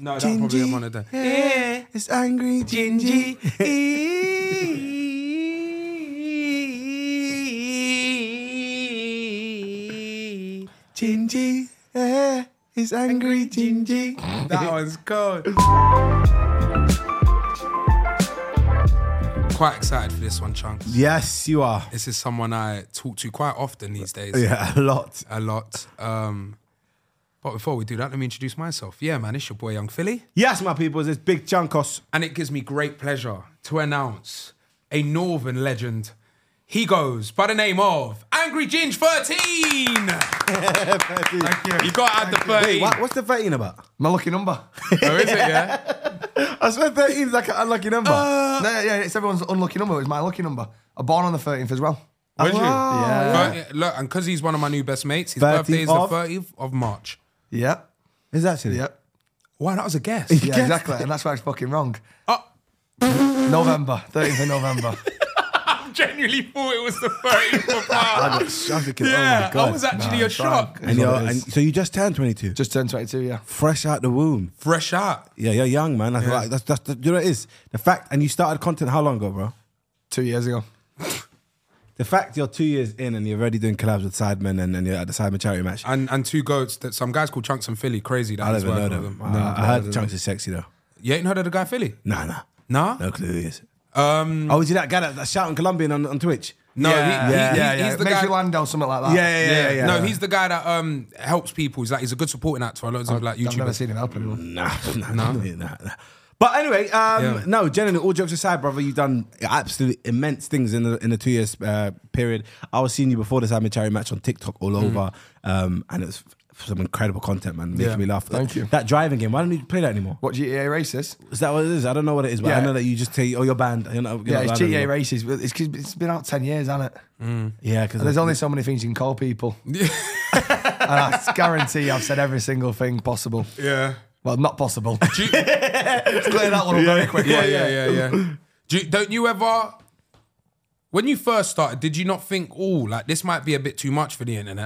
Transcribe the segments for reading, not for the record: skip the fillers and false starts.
No, that's probably one of them. Yeah, it's angry Gingy. Gingy, yeah, it's angry Gingy. That one's cold. Quite excited for this one, Chunks. Yes, you are. This is someone I talk to quite often these days. Yeah, a lot. A lot. But before we do that, let me introduce myself. Yeah, man, it's your boy Young Philly. Yes, my people, it's Big Chunkos. And it gives me great pleasure to announce a Northern legend. He goes by the name of Angry Ginge 13. Thank you. You got to add the 13. Wait, what's the 13 about? My lucky number. Oh, is it, yeah? I swear 13 is like an unlucky number. No, yeah, it's everyone's unlucky number. It's my lucky number. I'm born on the 13th as well. Was you? Yeah. Look, and because he's one of my new best mates, his 13th birthday is the of? 30th of March. Yeah. Is that actually? Yeah. Wow, that was a guess. Yeah, exactly. And that's why it's fucking wrong. Oh. November. 13th of November. Genuinely thought it was the 30th of March. I got shocked thinking, Yeah, oh my God. I was actually No, a it's shock. wrong. And, That's what it is. so you just turned 22? Just turned 22, yeah. Fresh out the womb. Fresh out. Yeah, you're young, man. That's, Yeah. like, that's you know what it is? The fact, and you started content how long ago, bro? 2 years ago. The fact you're 2 years in and you're already doing collabs with Sidemen and you're at the Sidemen charity match. And two goats that some guys called Chunks and Philly. Crazy that I don't he's even know working them. with them. I heard Chunks is sexy though. You ain't heard of the guy Philly? Nah. Nah? No clue who he is. No, Is he that guy that's shouting Colombian on Twitch? he's the Makes guy. you Lando, something like that. Yeah. No, he's the guy that helps people. He's a good supporting actor. Loads of like I've never YouTubers. seen him help anyone. Nah. But anyway, Yeah. no, generally, all jokes aside, brother, you've done absolutely immense things in the 2 years period. I was seeing you before the Sidemen charity match on TikTok all over, and it was some incredible content, man, making me laugh. Thank you. That driving game, why don't you play that anymore? What, GTA Races? Is that what it is? I don't know what it is, but I Yeah. know that you just take, your band. Yeah, it's GTA Races. But it's been out 10 years, hasn't it? Yeah, because And there's only so many things you can call people. And I guarantee I've said every single thing possible. Yeah. Well, not possible. Let's clear that one up very quickly. Yeah. Don't you ever, when you first started, did you not think, this might be a bit too much for the internet?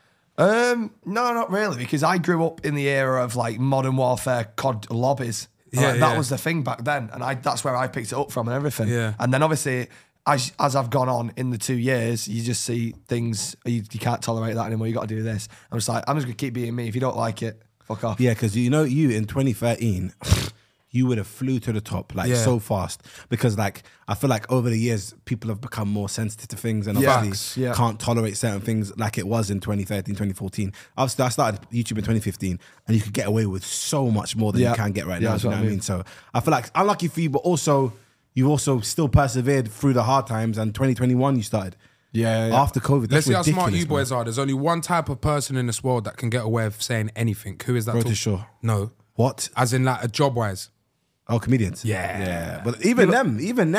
No, not really, because I grew up in the era of like Modern Warfare COD lobbies. That was the thing back then, and that's where I picked it up from and everything. Yeah. And then obviously, as I've gone on in the 2 years, you just see things you can't tolerate that anymore. You got to do this. I'm just gonna keep being me. If you don't like it, fuck off. Yeah, because you in 2013, you would have flew to the top so fast. Because I feel like over the years, people have become more sensitive to things and obviously can't tolerate certain things like it was in 2013, 2014. Obviously, I started YouTube in 2015 and you could get away with so much more than you can get right now. that's You know what what I mean? So I feel like unlucky for you, but also you've also still persevered through the hard times, and 2021 you started. Yeah. After COVID, Let's that's see how ridiculous, smart you man. boys are. There's only one type of person in this world that can get away with saying anything. Who is that? Road to Shore. No. What? As in a job-wise. Oh, comedians. Yeah. But even them.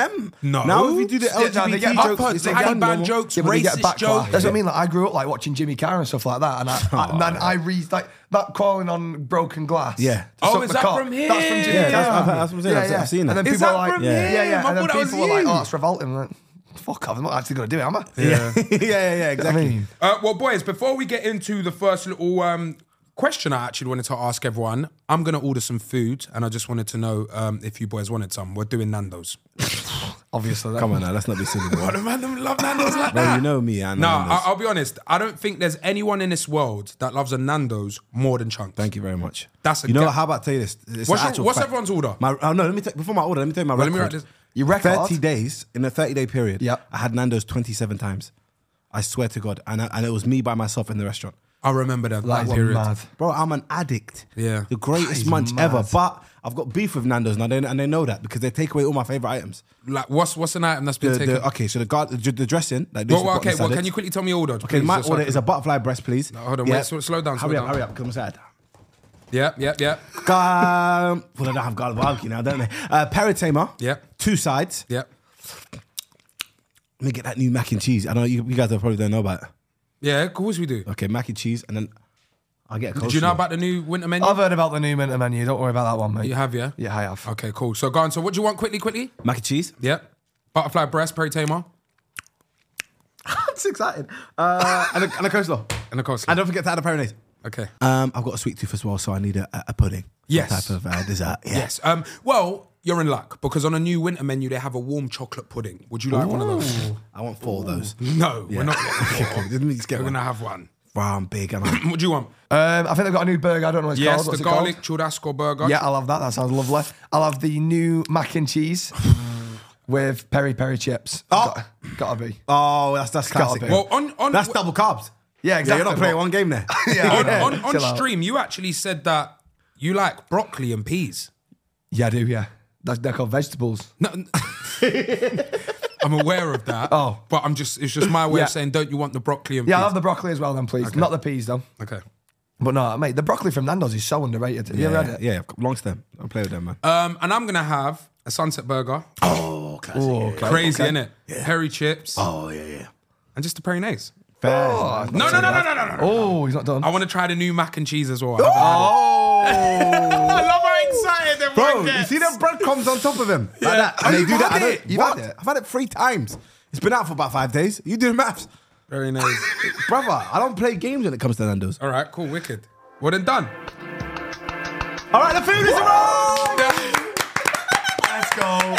No. Now if you do the Yeah, LGBT they get jokes, I've it's heard like Taliban normal. jokes, Yeah, but they get racist backlash. jokes. That's what I mean. Like, I grew up watching Jimmy Carr and stuff like that, and then I read that calling on broken glass. Yeah. to suck is the that cock. from him? That's from Jimmy Yeah, Carr. that's what I'm saying. I've seen that. And then Is people that are like, from yeah, him? yeah. I And then thought that was people are like, you. oh, it's revolting. I'm like, fuck off, I'm not actually going to do it, am I? yeah, exactly. I mean, Well, boys, before we get into the first little question I actually wanted to ask everyone, I'm going to order some food, and I just wanted to know if you boys wanted some. We're doing Nando's. obviously. Come on now, let's not be silly, bro. Man, love Nando's like Bro, that. you know me, I know No, Nando's. I'll be honest. I don't think there's anyone in this world that loves a Nando's more than Chunks. Thank you very much. That's a you know ga- what, how about I tell you this? It's What's an actual what's fact. everyone's order? Before my order, let me tell you my Well, record. let me write this. Your record? 30 days, in a 30-day period, Yep. I had Nando's 27 times. I swear to God. And it was me by myself in the restaurant. I remember that That is period. mad. Bro, I'm an addict. Yeah. The greatest is munch mad. ever. But I've got beef with Nando's now, and they know that because they take away all my favourite items. Like, what's an item that's been taken? Okay, so the dressing. Like this Well, is what the salad. can you quickly tell me your order? Okay, please, my just so I order can- is a butterfly breast, please. hold on, wait, slow down, Hurry slow up, down. because I'm sad. Yeah. Well, I don't have garlic barbecue now, don't they? Peritamer. Yeah. 2 sides. Yeah. Let me get that new mac and cheese. I know you guys probably don't know about it. Yeah, of course we do. Okay, mac and cheese, and then I'll get a coleslaw. Did you know about the new winter menu? I've heard about the new minter menu. Don't worry about that one, mate. You have, yeah? Yeah, I have. Okay, cool. So go on. So what do you want quickly? mac and cheese? Yeah. Butterfly breast, peritamer, I'm so excited. And a coleslaw. and of course. And don't forget to add a peronaise. Okay. I've got a sweet tooth as well, so I need a pudding. Yes. Some type of dessert. Yeah. Yes. Well, you're in luck because on a new winter menu they have a warm chocolate pudding. Would you like one of those? I want 4 of those. No, we're not getting four. We're We're gonna have one. Wow, I'm big. What do you want? I think they've got a new burger. I don't know what it's Yes, called. What's the it called? garlic churrasco burger. Yeah, I'll have that. That sounds lovely. I'll have the new mac and cheese with peri peri chips. Oh. Gotta be. Oh, that's Gotta classic. be. Well, on That's double carbs. Yeah, exactly. You're not playing one game there. on Chill out. stream, you actually said that you like broccoli and peas. Yeah, I do. Yeah, they're called vegetables. No, I'm aware of that. Oh. But it's just my way Yeah. of saying, don't you want the broccoli and Yeah, peas? I'll have the broccoli as well, then, please. Okay. Not the peas, though. Okay. But no, mate, the broccoli from Nando's is so underrated. Have you ever had it? Yeah, long stem. I'll play with them, man. And I'm gonna have a sunset burger. Oh, classic. okay. Crazy, okay. innit? Peri chips. Oh, yeah. And just the peri nays. Fair. No. Oh, he's not done. I want to try the new mac and cheese as well. Oh, I love how excited everyone Bro, you gets. see them breadcrumbs on top of him? Like that. Oh, And they you've do that. had I it? don't- You've what? had it? I've had it 3 times. It's been out for about 5 days. You do the maths. Very nice. Brother, I don't play games when it comes to Nando's. All right, cool, wicked. Well then done. All right, the food is arrived. let's go.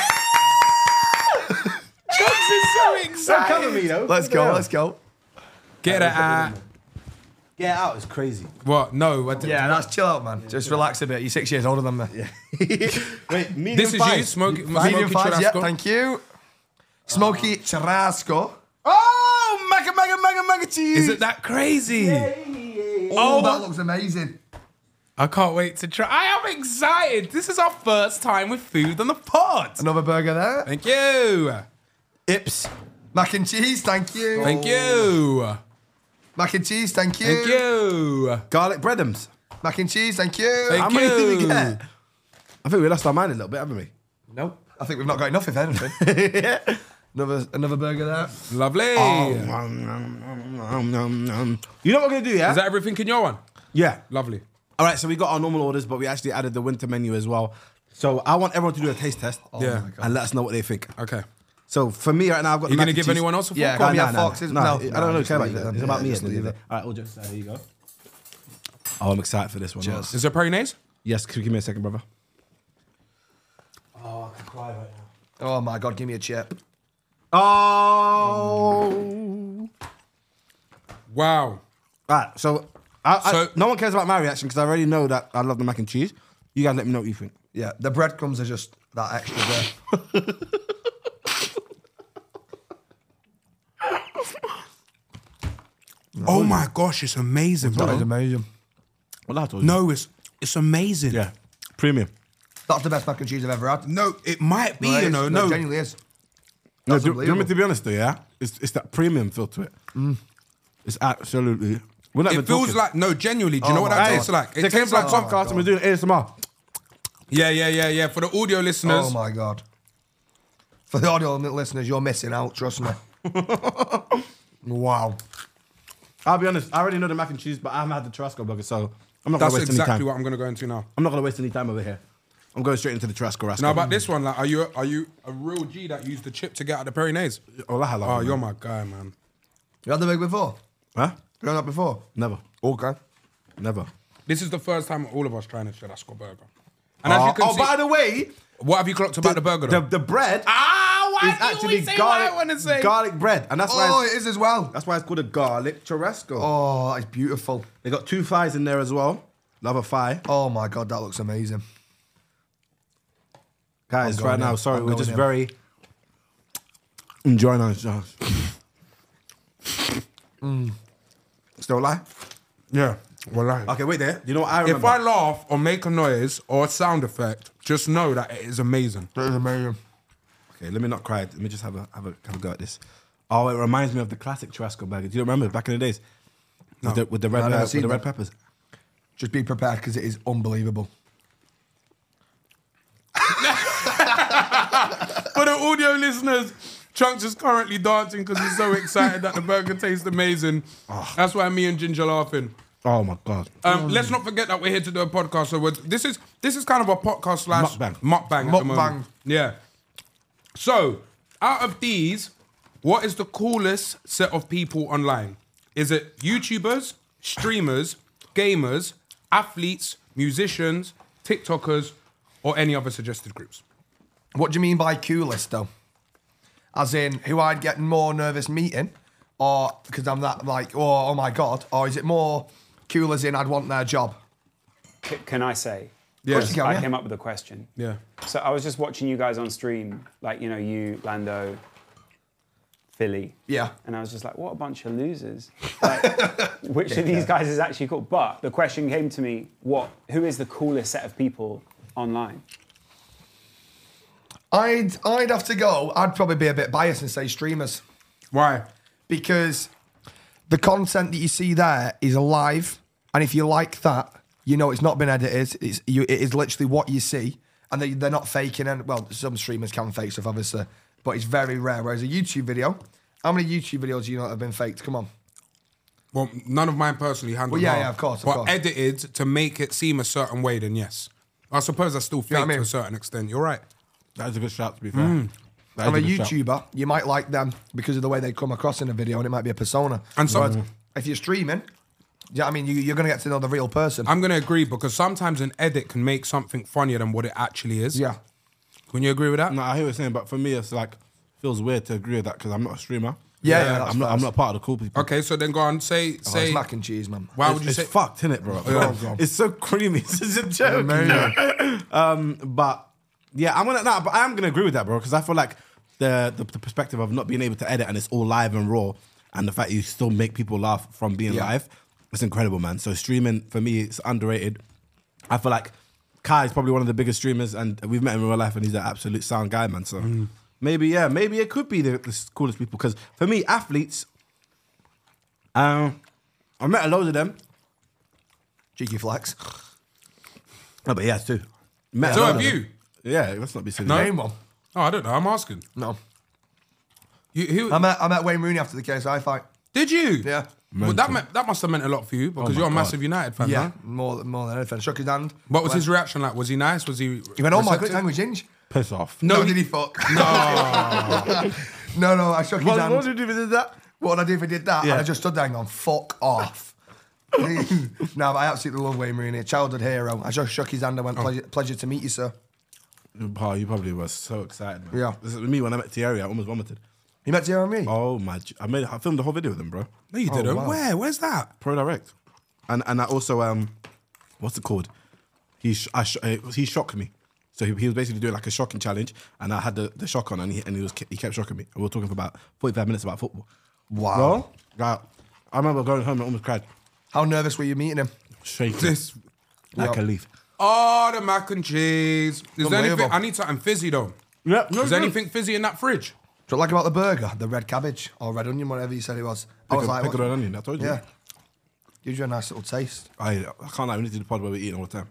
Chugs is so Don't excited. cover me, though. Let's go. Let's go. Get it out. Get out. It's crazy. What? No. Yeah, that's chill out, man. Just relax a bit. You're 6 years older than me. Wait, medium This is fries. you, smoky Medium fries, yeah, churrasco. thank you. Smoky churrasco. Oh, mega cheese. Is it that crazy? Oh, that looks amazing. I can't wait to try. I am excited. This is our first time with food on the pod. Another burger there. Thank you. Ips. Mac and cheese, thank you. Thank you. Mac and cheese, thank you. Thank you. Garlic breadums. Mac and cheese, thank you. Thank How many did we you. get? I think we lost our mind a little bit, haven't we? Nope. I think we've not got enough, if anything. Another burger there. Lovely. You know what we're going to do, yeah? Is that everything in your one? Yeah. Lovely. All right, so we got our normal orders, but we actually added the winter menu as well. So I want everyone to do a taste test. Yeah. And let us know what they think. Okay. So for me right now, I've got You the mac going to and give cheese. anyone else a Yeah, fork? go on, Nah, yeah, foxes. No, I don't just care about leave you. it. It's about me. Yeah, at the end of the leave day. All right, we'll just there you go. Oh, I'm excited for this one. Cheers. Is there peri nays? Yes, could you give me a second, brother? Oh, I can cry right now. Oh my God, give me a chip. Oh. Wow. All right, so, So- no one cares about my reaction because I already know that I love the mac and cheese. You guys let me know what you think. Yeah, the breadcrumbs are just that extra there. Oh my gosh, it's amazing, That is bro. amazing. Well, I told you. No, it's amazing. Yeah. Premium. That's the best mac and cheese I've ever had. No, it might be, No, you it know. is. No, It genuinely is. No, That's do you want me unbelievable. to be honest though, yeah? It's that premium feel to it. It's absolutely... We're not it even feels talking. like, no, genuinely, do you know what my that God. tastes like? They It came tastes for a like podcast and we're doing ASMR. Yeah. For the audio listeners, Oh my God. For the audio listeners, you're missing out, trust me. Wow. I'll be honest, I already know the mac and cheese, but I haven't had the Churrasco burger, so I'm not going that's to waste any exactly time. what I'm going to go into now. I'm not going to waste any time over here. I'm going straight into the Churrasco Rascal. Now about this one, like, are you a real G that used the chip to get out the peri nays? Oh, I love Oh, it, you're man. my guy, man. You had the burger before? Huh? You had that before? Never. Okay. Never. This is the first time all of us trying a Churrasco burger. And as you can see, by the way, what have you clocked about the burger though? the bread why is actually garlic bread, and that's Oh, why it is as well. that's why it's called a garlic churrasco. Oh, that is beautiful. They got 2 thighs in there as well. Love a thigh, Oh my God, that looks amazing. guys. I'm Right going now, in. sorry, I'm we're going just in. very enjoying ourselves. Still alive? Yeah. Well, like, Okay, wait there. You know what I remember? if I laugh or make a noise or a sound effect, just know that it is amazing. That is amazing. Okay, let me not cry. Let me just have a go at this. Oh, it reminds me of the classic Churrasco burger. Do you remember back in the days? With the red I've never with seen the red that. peppers. Just be prepared because it is unbelievable. For the audio listeners, Chunks is currently dancing because he's so excited that the burger tastes amazing. That's why me and Ginger laughing. Oh my god. Let's not forget that we're here to do a podcast. So this is kind of a podcast slash Mukbang. mukbang at the moment. Mukbang. Yeah. So, out of these, what is the coolest set of people online? Is it YouTubers, streamers, gamers, athletes, musicians, TikTokers, or any other suggested groups? What do you mean by coolest, though? As in, who I'd get more nervous meeting? Or because I'm that like, oh my God? Or is it more cool as in I'd want their job? Can I say? Yes. I came up with a question. Yeah. So I was just watching you guys on stream, like, you know, you, Lando, Philly. Yeah. And I was just like, what a bunch of losers. Like, which of these guys is actually cool? But the question came to me, who is the coolest set of people online? I'd have to go. I'd probably be a bit biased and say streamers. Why? Because the content that you see there is live. And if you like that, you know it's not been edited. It is literally what you see. And they're not faking. And well, some streamers can fake stuff, obviously. But it's very rare. Whereas a YouTube video, how many YouTube videos do you know that have been faked? Come on. Well, none of mine personally handled. Well, yeah, of course. But edited to make it seem a certain way, then yes. I suppose that's still fake to a certain extent. You're right. That is a good shout, to be fair. I'm a YouTuber. You might like them because of the way they come across in a video, and it might be a persona. And so, if you're streaming, I mean, you're going to get to know the real person. I'm going to agree because sometimes an edit can make something funnier than what it actually is. Yeah. Can you agree with that? No, I hear what you're saying, but for me, it's like, feels weird to agree with that because I'm not a streamer. Yeah, I'm not part of the cool people. Okay, so then go on, say. It's mac and cheese, man. Why would you it's say? fucked, innit, bro? It's so creamy. It's just a joke. But yeah, but I am gonna agree with that, bro, because I feel like the perspective of not being able to edit and it's all live and raw, and the fact you still make people laugh from being live, it's incredible, man. So streaming for me, it's underrated. I feel like Kai is probably one of the biggest streamers, and we've met him in real life, and he's an absolute sound guy, man. So maybe it could be the coolest people. Because for me, athletes, I met a load of them. Cheeky flex. No, but he has too. So have you? Yeah, let's not be silly. Name one. Oh, I don't know. I'm asking. No. Who? I met Wayne Rooney after the KSI fight. Did you? Yeah. Well, that must have meant a lot for you because you're a massive United fan, Yeah, huh? more than anything. Shook his hand. What was his reaction like? Was he nice? Was he? He went, oh my God, receptive? language inch. Piss off. No, did he fuck? No. No, I shook his hand. What did you do if he did that? What would I do if he did that? Yeah. And I just stood there and gone, fuck off. No, but I absolutely love Wayne Rooney, a childhood hero. I just shook his hand and went, pleasure to meet you, sir. Oh, you probably was so excited, man. Yeah. This is me when I met Thierry, I almost vomited. You met Thierry and me? Oh my! I filmed the whole video with him, bro. No, you didn't. wow. Where's that? Pro Direct, and I also what's it called? He shocked me. So he was basically doing like a shocking challenge, and I had the shock on, and he kept shocking me. And we were talking for about 45 minutes about football. Wow. Bro, I remember going home and almost cried. How nervous were you meeting him? Shaking like a leaf. Oh, the mac and cheese. Is there anything? Unbelievable. I need something fizzy though. Yeah, no, Is there anything fizzy in that fridge? Do you like about the burger? The red cabbage or red onion, whatever you said it was. I was like, pick an onion. I told you. yeah. Gives you a nice little taste. I can't lie. We need to do the pod where we eat all the time.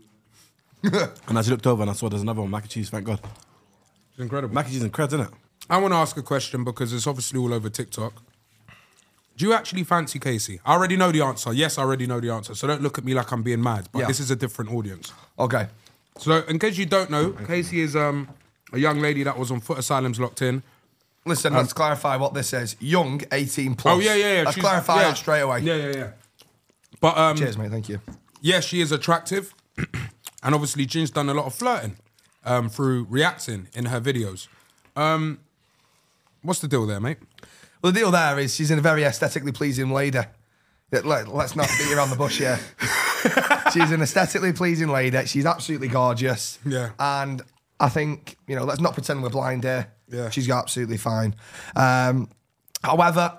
And I just looked over and I saw there's another one, mac and cheese. Thank God. It's incredible. Mac and cheese and creds, isn't it? I want to ask a question because it's obviously all over TikTok. Do you actually fancy Casey? I already know the answer. Yes, I already know the answer. So don't look at me like I'm being mad. But Yeah. this is a different audience. Okay. So in case you don't know, Casey is a young lady that was on foot asylums locked in. Listen, let's clarify what this is. Young, 18 plus. Oh, yeah. Let's She's- clarify yeah. that straight away. Yeah. But Cheers, mate. Thank you. yeah, she is attractive. And obviously, Gin's done a lot of flirting through reacting in her videos. What's the deal there, mate? Well, the deal there is she's a very aesthetically pleasing lady. Let's not beat around the bush here. She's an aesthetically pleasing lady. She's absolutely gorgeous. Yeah. And I think, let's not pretend we're blind here. Yeah. She's absolutely fine. However,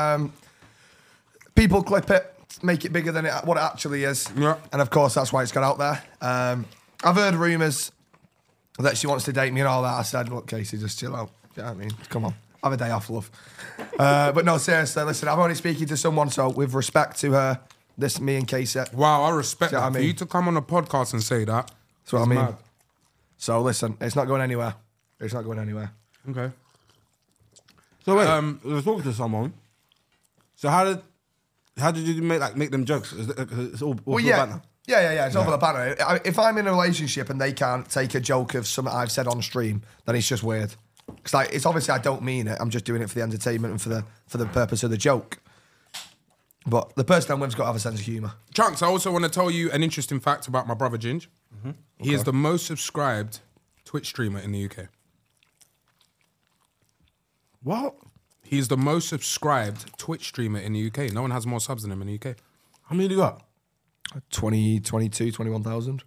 people clip it, make it bigger than what it actually is. Yeah. And of course, that's why it's got out there. I've heard rumours that she wants to date me and all that. I said, look, Casey, just chill out. Do you know what I mean? Come on. Have a day off, love. But no, seriously, listen, I'm only speaking to someone, so with respect to her, me and Casey. Wow, I respect See what that. I For mean? you to come on a podcast and say that. That's what I is mean. mad. So listen, it's not going anywhere. It's not going anywhere. Okay. So wait, I was talking to someone. So how did you make them jokes? It's all Well, for yeah. banter? Yeah. It's over the banner. If I'm in a relationship and they can't take a joke of something I've said on stream, then it's just weird. Because it's obviously I don't mean it. I'm just doing it for the entertainment and for the purpose of the joke. But the person I'm with's got to have a sense of humour. Chunks, I also want to tell you an interesting fact about my brother Ginge. He is the most subscribed Twitch streamer in the UK. What? He's the most subscribed Twitch streamer in the UK. No one has more subs than him in the UK. How many do you got? 20, 22, 21,000.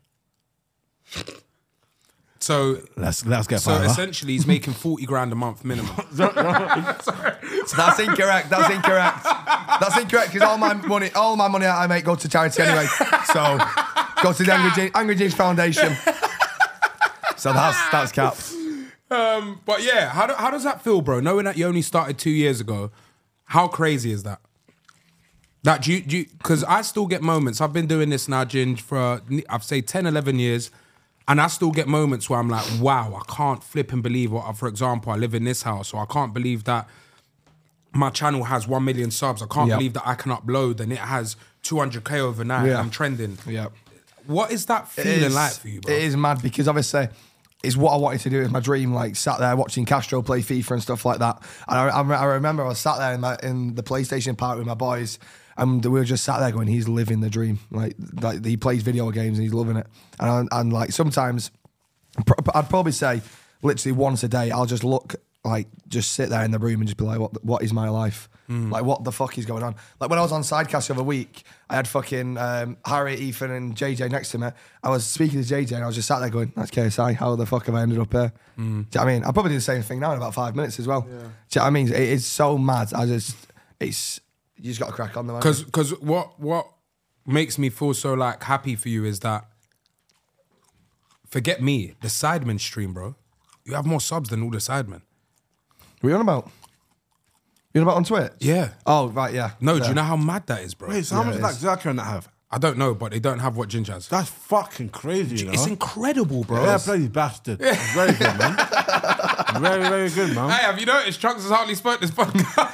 So Let's get so five. essentially he's making 40 grand a month minimum. So that's incorrect. That's incorrect. That's incorrect because all my money I make go to charity anyway. So go to the Angry James Foundation. So that's cap. But yeah, how does that feel, bro? Knowing that you only started 2 years ago, how crazy is that? That do you because I still get moments. I've been doing this now, Ginge, for I've say 10, 11 years. And I still get moments where I'm like, wow, I can't flip and believe what, for example, I live in this house, or I can't believe that my channel has 1 million subs. I can't believe that I can upload and it has 200K overnight and I'm trending. Yeah. What is that feeling like for you, bro? It is mad because obviously it's what I wanted to do. It's my dream, like sat there watching Castro play FIFA and stuff like that. And I remember I was sat there in the PlayStation park with my boys and we were just sat there going, he's living the dream. Like he plays video games and he's loving it. And like sometimes, I'd probably say literally once a day, I'll just look, like just sit there in the room and just be like, what is my life? Like what the fuck is going on? Like when I was on Sidecast the other week, I had fucking Harry, Ethan and JJ next to me. I was speaking to JJ and I was just sat there going, that's KSI, how the fuck have I ended up here? Do you know what I mean? I'll probably do the same thing now in about 5 minutes as well. Do you know what I mean? It is so mad. You just got to crack on the man. Because what makes me feel so like happy for you is that, forget me, the Sidemen stream, bro. You have more subs than all the Sidemen. What are you on about? You on about on Twitch? Yeah. Oh, right, yeah. No, yeah. do you know how mad that is, bro? Wait, so how much does that Zerka and that have? I don't know, but they don't have what Ginge has. That's fucking crazy, you know? It's incredible, bro. Yeah, bloody bastard. That's very good, man. Very, very good, man. Hey, have you noticed Trunks has hardly spoke this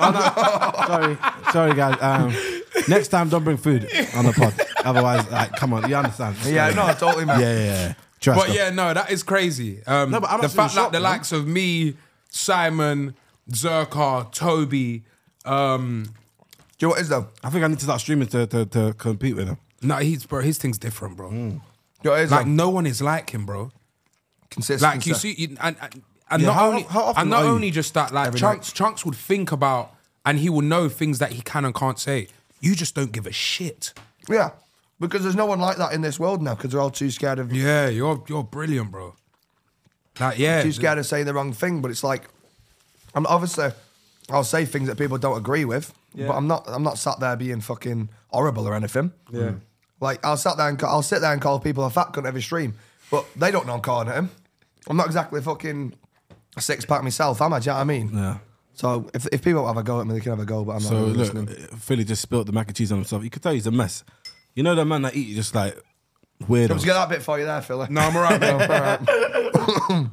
podcast? Sorry, guys. Next time, don't bring food on the pod. Otherwise, like, come on, you understand? Yeah, no, totally, man. Yeah. Trust But us. yeah, no, that is crazy. but I'm the absolutely fact that shocked, the man. likes of me, Simon, Zerka, Toby, Do you know what it is, though? I think I need to start streaming to compete with him. no, his thing's different, bro. Do you know what it is, Like though? no one is like him, bro. Consistency. Like you see, and Yeah, not how often not are you? only just that, like Every Chunks would think about, and he will know things that he can and can't say. You just don't give a shit. Yeah, because there's no one like that in this world now because they're all too scared of Yeah, you're brilliant, bro. Like yeah, too scared of saying the wrong thing. But it's like, obviously, I'll say things that people don't agree with, but I'm not sat there being fucking horrible or anything. Yeah, like I'll sit there and call people a fat cunt every stream, but they don't know I'm calling at him. I'm not exactly fucking a six pack myself, am I? Do you know what I mean? Yeah. So if people have a go at me, they can have a go, but I'm not So really look, listening. Philly just spilled the mac and cheese on himself. You could tell he's a mess. You know the man that eat just like weirdo. Let's get that bit for you there, Philly. No, I'm alright, bro. Alright.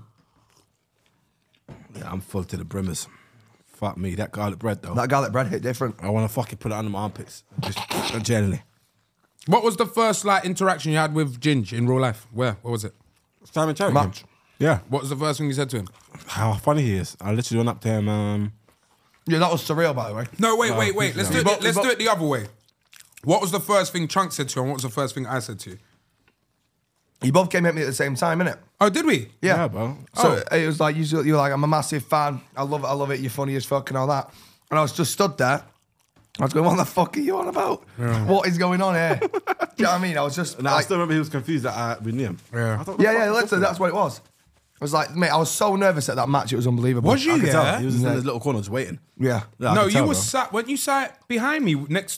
Yeah, I'm full to the brimmers. Fuck me, that garlic bread though. That garlic bread hit different. I want to fucking put it under my armpits. Just generally. What was the first like interaction you had with Ginge in real life? Where was it? Simon Cherry. Match. Yeah. What was the first thing you said to him? How funny he is. I literally went up to him. Yeah, that was surreal, by the way. No, wait. Let's do Yeah. it. Let's do it the other way. What was the first thing Chunks said to you, and what was the first thing I said to you? You both came at me at the same time, innit? Oh, did we? Yeah, bro. So it was like you were like, I'm a massive fan. I love it. You're funny as fuck and all that. And I was just stood there. I was going, what the fuck are you on about? Yeah. What is going on here? Do you know what I mean? I was just Now, I like, still remember he was confused that we knew him. Yeah. I thought, yeah, literally, that's what it was. I was like, mate, I was so nervous at that match. It was unbelievable. Was you? I could Yeah. tell. He was just in his little corner just waiting. Yeah. Yeah, I No, could you tell, were bro. sat. Weren't you sat behind me next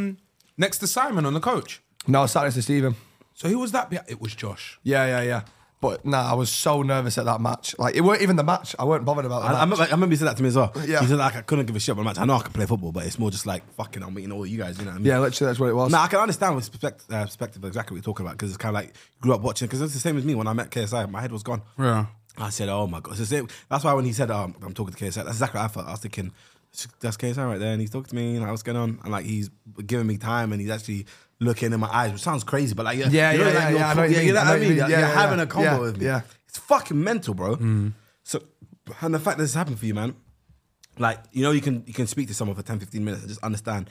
to Simon on the coach? No, I was sat next to Stephen. So who was that? It was Josh. Yeah. But nah, I was so nervous at that match. Like, it weren't even the match. I weren't bothered about I that. remember he said that to me as well. Yeah. He said like I couldn't give a shit about the match. I know I can play football, but it's more just like fucking I'm meeting all you guys. You know what I mean? Yeah, literally, that's what it was. Now I can understand with perspective exactly what you're talking about because it's kind of like grew up watching. Because it's the same as me when I met KSI. My head was gone. Yeah. I said, "Oh my god!" It's the same. That's why when he said, "I'm talking to KSI," that's exactly what I thought. I was thinking, "That's KSI right there," and he's talking to me. Like, what's going on? And like he's giving me time, and he's actually looking in my eyes, which sounds crazy, but like Yeah, you know, like, I know what you mean. you know I what I know mean? what you mean. You're Yeah, having yeah, a combo yeah, with me. yeah. It's fucking mental, bro. So, and the fact that this happened for you, man, like you know, you can speak to someone for 10, 15 minutes and just understand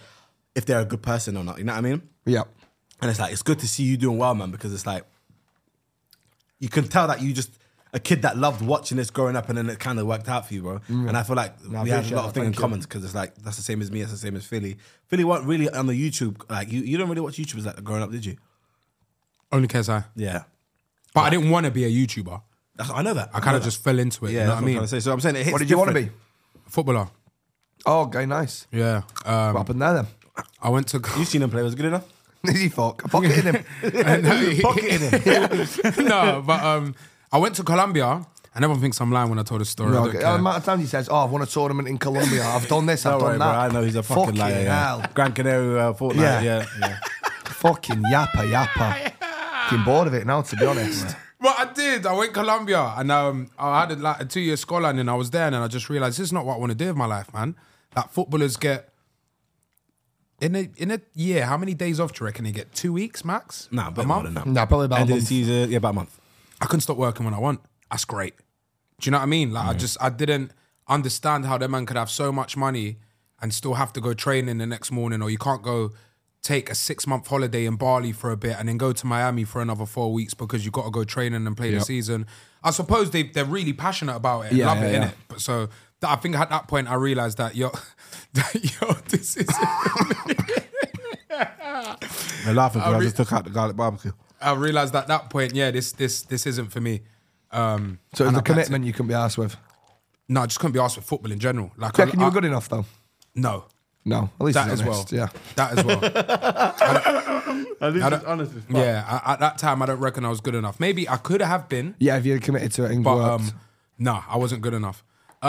if they're a good person or not. You know what I mean? Yeah. And it's like, it's good to see you doing well, man, because it's like, you can tell that you just a kid that loved watching this growing up, and then it kind of worked out for you, bro. And I feel like we have a lot of things in common, because it's like, that's the same as me, it's the same as Philly. Philly weren't really on the YouTube, like, you don't really watch YouTubers like growing up, did you? Only KSI. Yeah. But I didn't want to be a YouTuber. I know that. I kind of just fell into it. Yeah, you know what I mean? I'm trying to say. So I'm saying it hits What did you want to different. be? Footballer. Oh, okay, nice. Yeah. What happened there then? I went to. You seen him play? Was it good enough? Did he fuck? I pocketed him. Pocketed him. No, but I went to Colombia, and everyone thinks I'm lying when I told the story. No, I don't okay. care. The amount of times he says, "Oh, I've won a tournament in Colombia. I've done this. I've Don't done worry, that." bro. I know he's a fucking liar. Yeah. hell. Gran Canaria Fortnite. Yeah. Yeah. Fucking yappa. Fucking bored of it now, to be honest. But I did. I went Colombia, and I had like a 2-year scholar, and I was there, and I just realized this is not what I want to do with my life, man. Like footballers get in a year. How many days off do you reckon they get? 2 weeks max? Nah, but a more month. than that. Nah, probably about End a of the month. season, yeah, about a month. I can stop working when I want. That's great. Do you know what I mean? Like I didn't understand how that man could have so much money and still have to go training the next morning, or you can't go take a 6-month holiday in Bali for a bit and then go to Miami for another 4 weeks because you got to go training and play the season. I suppose they're really passionate about it and love it, innit? But so I think at that point I realised that, this is... They're laughing because I just took out the garlic barbecue. I realised at that point, this isn't for me. So and it's I a had commitment you couldn't be asked with. No, I just couldn't be asked with football in general. Like, Do you reckon you were good enough, though? No. No, at least That he's as well. honest, yeah. That as well. At least it's honest as fuck. Yeah, at that time, I don't reckon I was good enough. Maybe I could have been, Yeah, if you're committed to it and but worked. no, I wasn't good enough.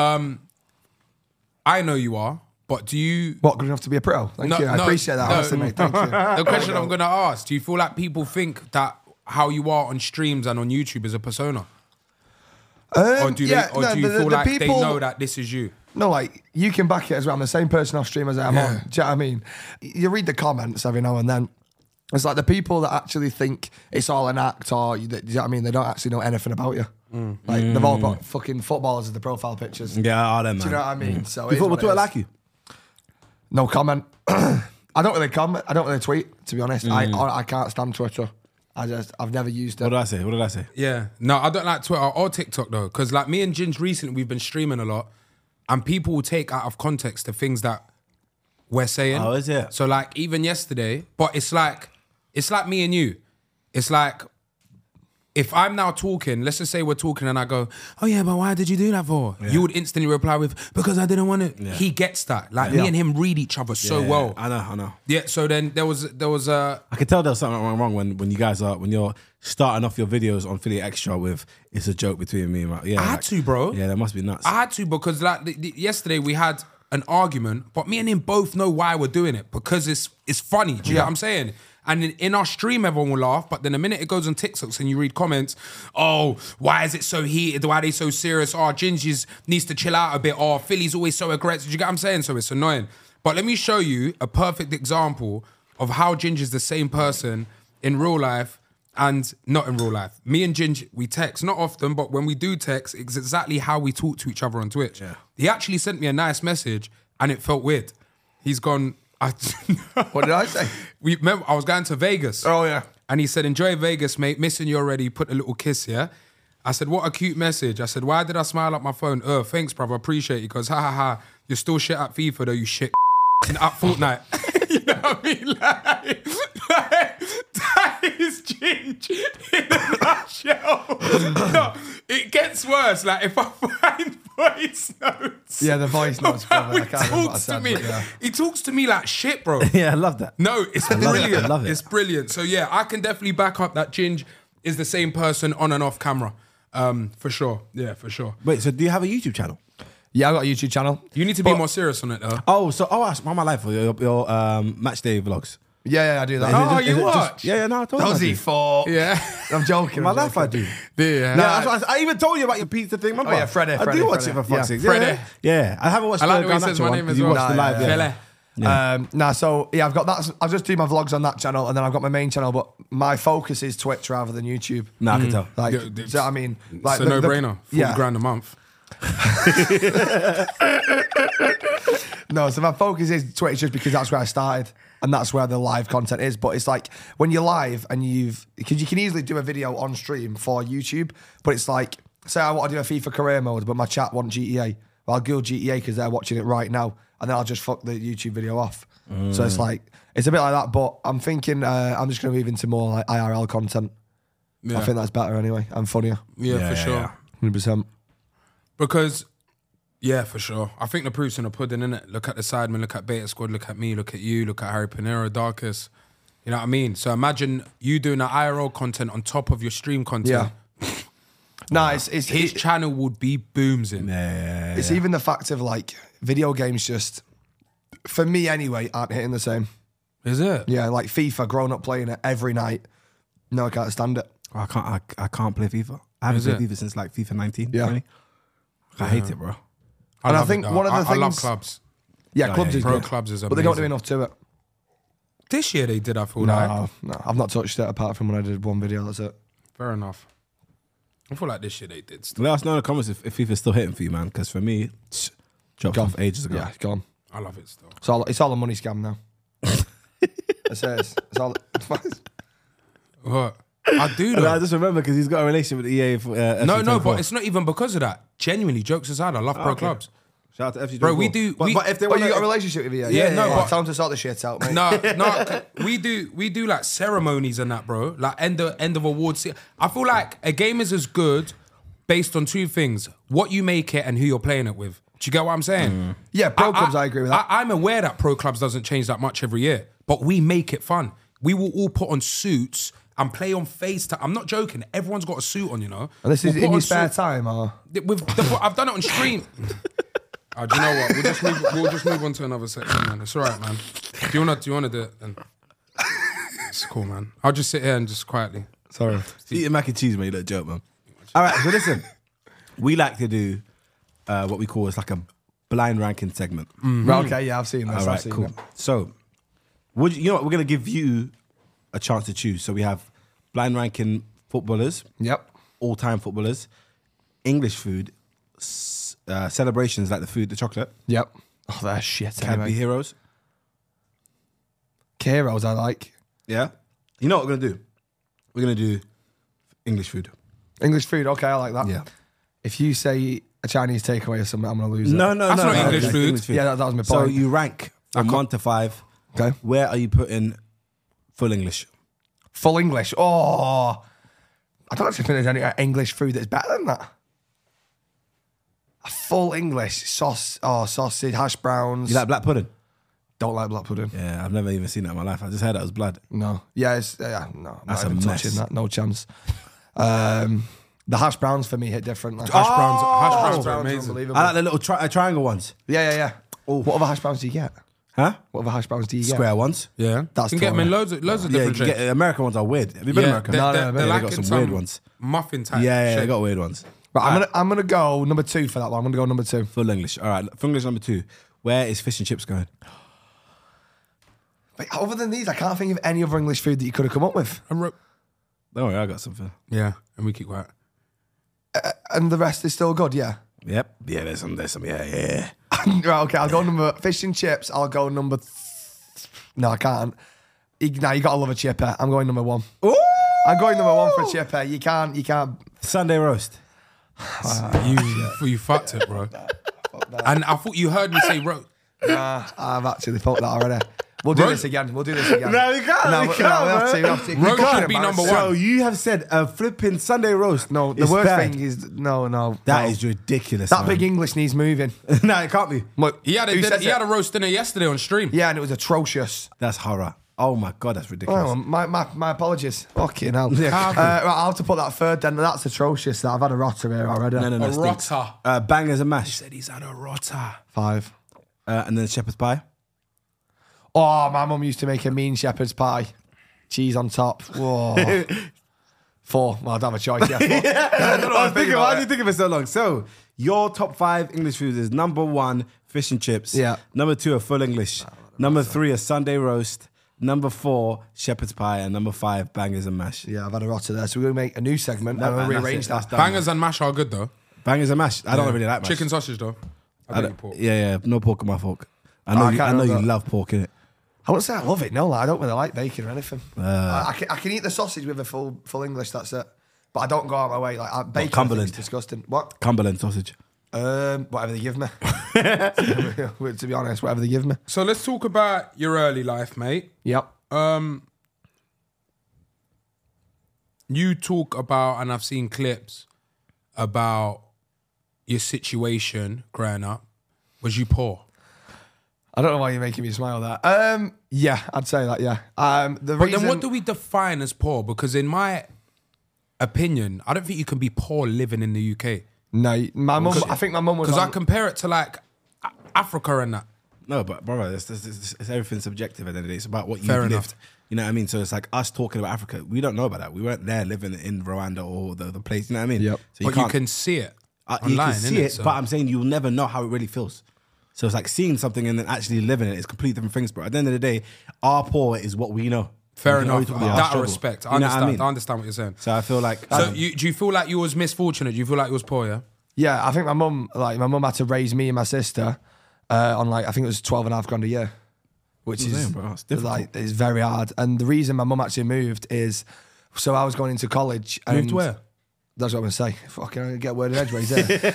I know you are, but do you... What, good enough to be a pro? Thank you. I appreciate that, honestly, mate. Thank you. The question I'm going to ask, do you feel like people think that how you are on streams and on YouTube is a persona? Or do you feel like they know that this is you? No, like, you can back it as well. I'm the same person off stream as I am on. Do you know what I mean? You read the comments every now and then. It's like the people that actually think it's all an act, or, do you know what I mean? They don't actually know anything about you. Like, they've all got fucking footballers as the profile pictures. Yeah, all them, man. Do you know what I mean? So You it is thought what Twitter it is. like you? No comment. I don't really comment. I don't really tweet, to be honest. I can't stand Twitter. I've never used it. What did I say? Yeah. No, I don't like Twitter or TikTok, though, because like me and Ginge recently, we've been streaming a lot, and people will take out of context the things that we're saying. Oh, is it? So like even yesterday, but it's like me and you. It's like if I'm now talking, let's just say we're talking and I go, oh yeah, but why did you do that for? Yeah. You would instantly reply with, because I didn't want to. Yeah. He gets that. Like me and him read each other so well. I know. Yeah, so then there was a... I could tell there was something wrong when you guys are, when you're starting off your videos on Philly Extra with, it's a joke between me and my... Yeah, I had to, bro. Yeah, that must be nuts. I had to, because like yesterday we had an argument, but me and him both know why we're doing it, because it's funny. Do you know what I'm saying? And in our stream, everyone will laugh, but then the minute it goes on TikToks and you read comments, oh, why is it so heated? Why are they so serious? Oh, Ginger's needs to chill out a bit. Oh, Philly's always so aggressive. Do you get what I'm saying? So it's annoying. But let me show you a perfect example of how Ginger's the same person in real life and not in real life. Me and Ginger, we text, not often, but when we do text, it's exactly how we talk to each other on Twitch. Yeah. He actually sent me a nice message and it felt weird. He's gone... What did I say? Remember, I was going to Vegas. Oh, yeah. And he said, enjoy Vegas, mate. Missing you already. Put a little kiss, yeah? I said, what a cute message. I said, why did I smile at my phone? Thanks, brother. Appreciate you. He goes, ha, ha, ha. You're still shit at FIFA, though, you shit at Fortnite. You know what I mean? Like, that is Ginge in a nutshell. No, it gets worse. Like, if I find voice notes. Yeah, the voice notes. How he I can't remember what I talks said, to me. but yeah. He talks to me like shit, bro. Yeah, I love that. No, it's love it. brilliant. I love it. It's brilliant. So yeah, I can definitely back up that Ginge is the same person on and off camera. For sure. Yeah, for sure. Wait, so do you have a YouTube channel? Yeah, I got a YouTube channel. You need to be more serious on it though. Ask my life for your match day vlogs. Yeah, I do that. Oh, Is you it watch? Yeah, no, I told you. I Does he do. for? Yeah. I'm joking. My I'm life, I joking. do. Yeah. Yeah, that's what I even told you about your pizza thing, remember? Oh, yeah, Freddie, I Freddie, do watch Freddie. it for fuck's Yeah. sake. Freddie. Yeah, I haven't watched I like the way he Garnacho says my one, name 'cause as you well. watched the Nah, live, yeah. yeah. Fele. So yeah, I've got that. I just do my vlogs on that channel, and then I've got my main channel. But my focus is Twitch rather than YouTube. Nah, I can tell. Like, Yeah, do you know what I mean? Like, It's a no-brainer. 40 yeah. grand a month. No, so my focus is Twitch just because that's where I started and that's where the live content is. But it's like when you're live and because you can easily do a video on stream for YouTube, but it's like, say I want to do a FIFA career mode, but my chat want GTA. Well, I'll go GTA because they're watching it right now, and then I'll just fuck the YouTube video off. So it's like, it's a bit like that, but I'm thinking I'm just going to move into more like IRL content. Yeah. I think that's better anyway and funnier. Yeah, for sure. 100%. Because, yeah, for sure. I think the proof's in the pudding, innit? Look at the Sidemen, look at Beta Squad, look at me, look at you, look at Harry Pinero, Darkest. You know what I mean? So imagine you doing that IRL content on top of your stream content. Yeah. Nah, his channel would be boomsing. Yeah. It's even the fact of like video games just, for me anyway, aren't hitting the same. Is it? Yeah, like FIFA, grown up playing it every night. No, I can't stand it. I can't play FIFA. I haven't played FIFA since like FIFA 19. Yeah. 20. I hate it, bro. And I think one of the things... I love clubs. Yeah, clubs is Pro good. clubs is amazing. But they don't do enough to it. This year they did, I feel like. No, I've not touched it apart from when I did one video, that's it. Fair enough. I feel like this year they did still. Let us know in the comments if FIFA's still hitting for you, man. Because for me, it's dropped off ages ago. Yeah, it's gone. I love it still. It's all a money scam now. It says. It's all... What? I do though. I just remember because he's got a relationship with EA. No, but it's not even because of that. Genuinely, jokes aside, I love pro clubs. Shout out to FC. Bro, we do. But if they you want got a relationship with EA? Yeah, no, but time to sort the shit out, mate. No, we do like ceremonies and that, bro. Like end of awards. I feel like a game is as good based on two things: what you make it and who you're playing it with. Do you get what I'm saying? Yeah, pro clubs, I agree with that. I'm aware that pro clubs doesn't change that much every year, but we make it fun. We will all put on suits and play on FaceTime. I'm not joking. Everyone's got a suit on, you know. And this is in your spare time, or? I've done it on stream. Do you know what? We'll just move on to another section, man. It's all right, man. Do you wanna do it? Then? It's cool, man. I'll just sit here and just quietly. Sorry. Eating mac and cheese, mate. You little joke, man. All right, so listen. We like to do what we call like a blind ranking segment. Right, okay, yeah, I've seen this. All right, cool. Them. So, you know what? We're going to give you a chance to choose. So we have blind ranking footballers. Yep. All-time footballers. English food. Celebrations like the chocolate. Yep. Oh, they're shit Can be heroes. Heroes I like. Yeah. You know what we're going to do? We're going to do English food. English food, okay, I like that. Yeah. If you say a Chinese takeaway or something, I'm going to lose it. No, That's not English food. Yeah, that was my point. So you rank from 1 to 5. Okay. Where are you putting full English? Full English. Oh, I don't actually think there's any English food that's better than that. A full English sausage, hash browns. You like black pudding? Don't like black pudding. Yeah, I've never even seen that in my life. I just heard that was blood. No. Yeah, no. That's not a even mess. touching that. No chance. The hash browns for me hit different. Like, Hash browns are amazing. unbelievable. I like the little triangle ones. Yeah. What other hash browns do you get? Huh? What other hash browns do you get? Square ones. Yeah, That's you can get them in totally- loads of Yeah, you different can shapes. get American ones are weird. Have you been to America? They're they like got in some weird ones. Muffin type. Yeah, they shape. got weird ones. But I'm gonna go number 2 for that one. I'm gonna go number 2. Full English. All right, full English number 2. Where is fish and chips going? But other than these, I can't think of any other English food that you could have come up with. Don't worry, I got something. Yeah, and we keep quiet. And the rest is still good, yeah. Yep. Yeah, there's some. Yeah. Right, okay, I'll go number fish and chips. I'll go number. No, I can't. You gotta love a chipper. I'm going number 1. Ooh! I'm going number 1 for a chipper. You can't. Sunday roast. You fucked it, bro. And I thought you heard me say roast. Nah, I've actually fucked that already. We'll do this again. No, you can't. No, you we can't. have to. Roast should be number 1. So you have said a flipping Sunday roast. No, the is worst bad. thing is no. That is ridiculous. That man. big English needs moving. No, it can't be. Look, He had a roast dinner yesterday on stream. Yeah, and it was atrocious. That's horror. Oh my god, that's ridiculous. Oh, my apologies. Fucking hell. Yeah. Right, I'll have to put that third then. That's atrocious. I've had a rotter here already. No, A stinks. rotter. Bangers and mash. Said he's had a rotter. 5. And then shepherd's pie. Oh, my mum used to make a mean shepherd's pie. Cheese on top. Whoa. 4. Well, I don't have a choice. Yeah, 4. I don't know I was thinking, why did you think of it so long? So, your top 5 English foods is number 1, fish and chips. Yeah. Number 2, a full English. Number 3, a Sunday roast. Number 4, shepherd's pie. And number 5, bangers and mash. Yeah, I've had a rotter there. So we're going to make a new segment No, and we'll man, that's rearrange it. That's that. done. Bangers and mash are good though. Bangers and mash. I don't really like mash. Chicken sausage though. I don't eat pork. Yeah, no pork on my fork. I know you love pork, innit? I wouldn't say I love it. No, like, I don't really like bacon or anything. I can eat the sausage with a full English. That's it. But I don't go out of my way. Like bacon, Cumberland, is disgusting. What? Cumberland sausage. Whatever they give me. To be honest, whatever they give me. So let's talk about your early life, mate. Yep. You talk about, and I've seen clips about your situation growing up. Was you poor? I don't know why you're making me smile that. Yeah, I'd say that, yeah. Then what do we define as poor? Because in my opinion, I don't think you can be poor living in the UK. No, my mum, I think my mum was... Because I compare it to like Africa and that. No, but brother, it's everything subjective at the end of the day. It's about what you've Fair lived. enough. You know what I mean? So it's like us talking about Africa. We don't know about that. We weren't there living in Rwanda or the place. You know what I mean? Yep. So But you can see it online, you can see innit? it, So- but I'm saying you'll never know how it really feels. So it's like seeing something and then actually living it is completely different things, bro. At the end of the day, our poor is what we know. Fair We can enough. only talk about our That I struggle. respect. I You know what understand. mean? I understand what you're saying. So I feel like... So do you feel like you was misfortunate? Do you feel like you was poor, yeah? Yeah, I think my mum had to raise me and my sister on like, I think it was 12.5 grand a year. Which is, bro, it's difficult. like, it's very hard. And the reason my mum actually moved is, so I was going into college. And Moved where? That's what I'm going to say. Fucking I get a word in edgeways there.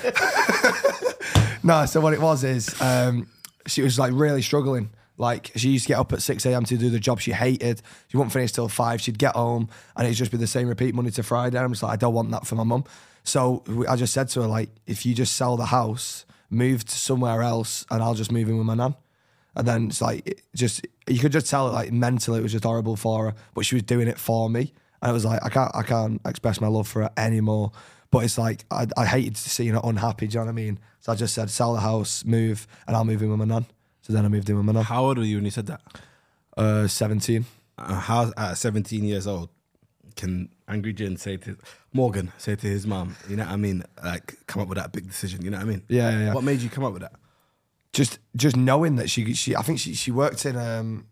No, so what it was is, she was like really struggling. Like she used to get up at 6 a.m. to do the job she hated. She wouldn't finish till 5. She'd get home and it'd just be the same repeat Monday to Friday. And I'm just like, I don't want that for my mum. So I just said to her, like, if you just sell the house, move to somewhere else and I'll just move in with my nan. And then it's like, you could just tell it like mentally it was just horrible for her, but she was doing it for me. And it was like, I can't express my love for her anymore. But it's like, I hated seeing her unhappy, do you know what I mean? So I just said, sell the house, move, and I'll move in with my nan. So then I moved in with my nan. How old were you when you said that? 17. How at 17 years old can Angry Jin Morgan say to his mum, you know what I mean, like come up with that big decision, you know what I mean? Yeah. What made you come up with that? Just knowing that she I think she worked in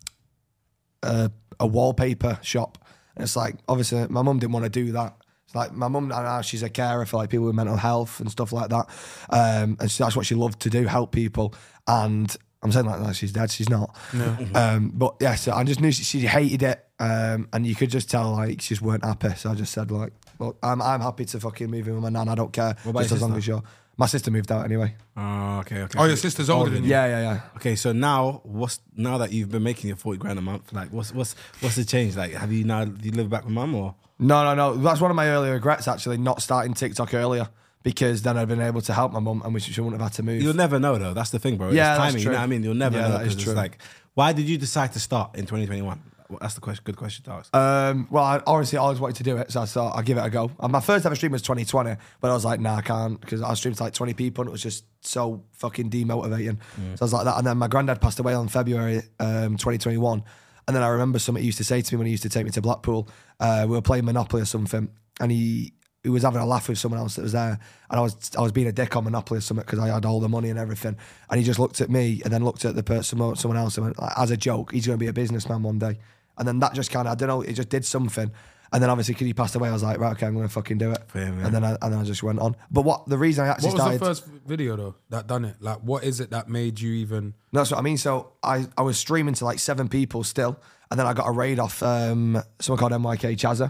a wallpaper shop. And it's like, obviously my mum didn't want to do that. It's like my mum now, she's a carer for like people with mental health and stuff like that. And so that's what she loved to do, help people. And I'm saying like she's dead, she's not. No. But yeah, so I just knew she hated it. And you could just tell like she just weren't happy. So I just said like, look, I'm happy to fucking move in with my nan. I don't care. What about just your as long sister? as you're. My sister moved out anyway. Oh, okay. Oh, your sister's older than you? Yeah. Okay, so now now that you've been making your 40 grand a month, like what's the change? Like do you live back with mum or? No. That's one of my early regrets actually, not starting TikTok earlier. Because then I'd been able to help my mum and she wouldn't have had to move. You'll never know though. That's the thing, bro. Yeah, it's timing. that's You know true. what I mean? You'll never know. That is 'cause true. It's like, why did you decide to start in 2021? That's the good question to ask. Well, I honestly always wanted to do it, so I thought I'll give it a go. And my first ever stream was 2020, but I was like, nah, I can't, because I streamed to like 20 people and it was just so fucking demotivating. So I was like that. And then my granddad passed away on February 2021. And then I remember something he used to say to me when he used to take me to Blackpool. We were playing Monopoly or something, and he was having a laugh with someone else that was there, and I was being a dick on Monopoly or something because I had all the money and everything, and he just looked at me and then looked at the person, someone else, and went, like, as a joke, he's going to be a businessman one day. And then that just kind of, I don't know, it just did something. And then obviously because he passed away, I was like, right, okay, I'm going to fucking do it. Fair, and then I just went on. But the reason I actually What was started... the first video though that done it? Like, what is it that made you even... That's what I mean. So I was streaming to like 7 people still, and then I got a raid off someone called MYK Chazza.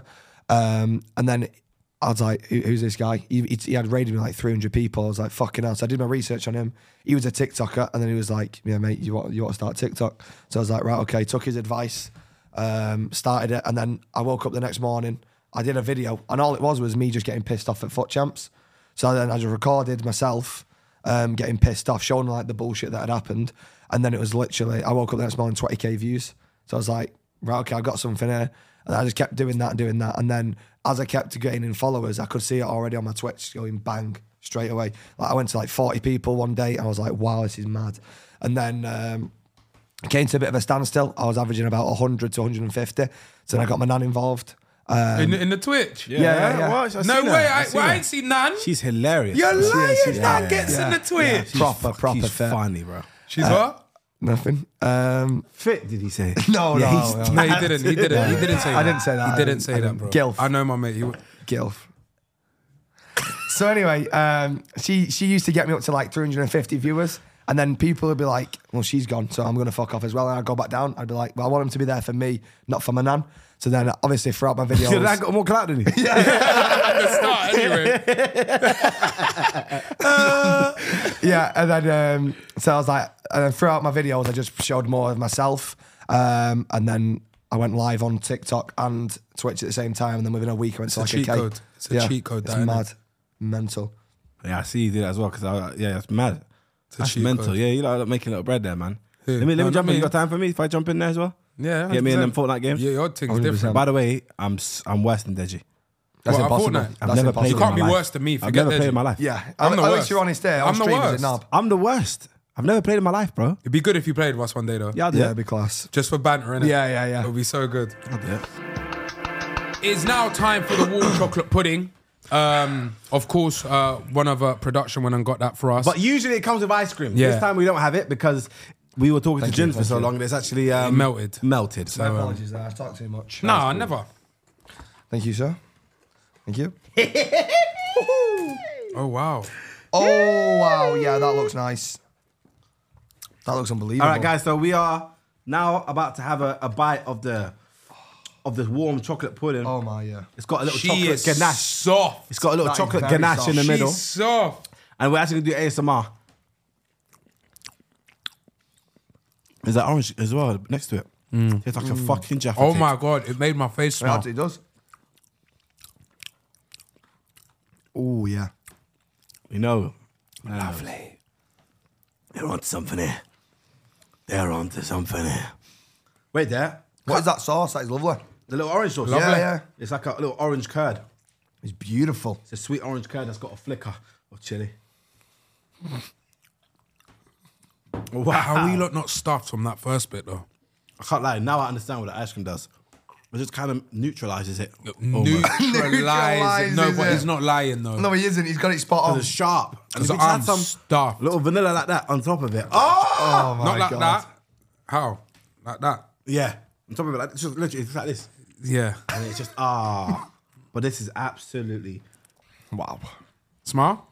And then I was like, who's this guy? He had raided me like 300 people. I was like, fucking hell. So I did my research on him. He was a TikToker, and then he was like, yeah, mate, you want to start TikTok? So I was like, right, okay. Took his advice, started it, and then I woke up the next morning. I did a video, and all it was me just getting pissed off at Foot Champs. So then I just recorded myself getting pissed off, showing like the bullshit that had happened. And then it was literally, I woke up the next morning, 20k views. So I was like, right, okay, I got something here. And I just kept doing that and doing that. And then as I kept getting in followers, I could see it already on my Twitch going bang straight away. Like I went to like 40 people one day, and I was like, wow, this is mad. And then it came to a bit of a standstill. I was averaging about 100 to 150. So then I got my nan involved. in the Twitch? Yeah. What? I've No seen way, her. I ain't seen Nan. She's hilarious. You're lying, she's- Nan yeah, gets in the Twitch. Proper She's fit. funny, bro. She's what? Nothing. Fit, did he say? No. No, he didn't. He didn't say that. I didn't say that. He didn't say that, bro. Gilf. I know my mate. Gilf. So anyway, she used to get me up to like 350 viewers, And then people would be like, well, she's gone, so I'm going to fuck off as well. And I'd go back down. I'd be like, well, I want him to be there for me, not for my nan. So then, obviously, throughout my videos... So that got more clout than you? At the start, anyway. Yeah, and then, so I was like... And then throughout my videos, I just showed more of myself. And then I went live on TikTok and Twitch at the same time. And then within a week, I went to like cheat a code. It's a cheat code. It's that, mad. Mental. Yeah, I see you do that as well, because that's mad. That's cheat mental. code. Yeah, you like making a little bread there, man. Who? Let me No, jump not in. You me. got time for me if I jump in there as well? Yeah, Get me in 100%. them Fortnite games? Yeah, your thing's 100%. different. By the way, I'm worse than Deji. That's What, impossible. Fortnite? I've That's never impossible. played You in can't my be life. worse than me. I've Forget never that. played in my life. Yeah, I'm the at worst. least you're honest there. On I'm the stream, is it worst. knob? I'm the worst. I've never played in my life, bro. It'd be good if you played with us one day, though. Yeah, I'll do Yeah, it. it'd be class. Just for banter, innit? Yeah. It would be so good. I'll do it. It's now time for the warm chocolate pudding. Of course, one of production went and got that for us. But usually it comes with ice cream. Yeah. This time we don't have it because we were talking Thank to Jin you, for thank so you. long. It's actually melted. Melted. My So apologies there. I talked too much. Nah, never. Thank you, sir. Thank you. Oh, wow. Oh, wow. Yeah, that looks nice. That looks unbelievable. all right, guys. So we are now about to have a bite of this warm chocolate pudding. Oh, my, yeah. It's got a little She chocolate is ganache. soft. It's got a little That is chocolate very ganache soft. in the middle, She's soft. and we're actually gonna do ASMR. There's that orange as well next to it. It's like a fucking Jaffa Oh, cake. my God. It made my face It smell. actually does. Oh, yeah. You know, Lovely. they're onto something here. They're onto something here. Wait there. What is that sauce? That is lovely. The little orange sauce. Yeah, yeah. It's like a little orange curd. It's beautiful. It's a sweet orange curd that's got a flicker of chili. Wow. How are you lot not stuffed from that first bit, though? I can't lie. Now I understand what the ice cream does. It just kind of neutralizes it. Neutralize it. No, but it. he's not lying, though. No, he isn't. He's got it spot on. It's sharp. And Because if you just I'm had some stuffed. little vanilla like that on top of it. Oh! Oh, my Not like God. that. How? Like that? Yeah. On top of it, like, it's just literally it's like this. Yeah. And it's just, But this is absolutely... Wow. Smile?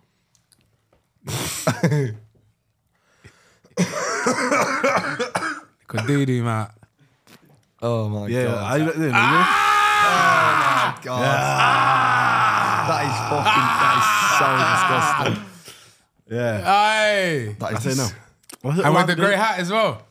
Could do, Matt. Oh, my Yeah. God. Are you doing it? God. That is fucking, that is so disgusting. Yeah. Aye. That I is say no. And with the grey hat as well.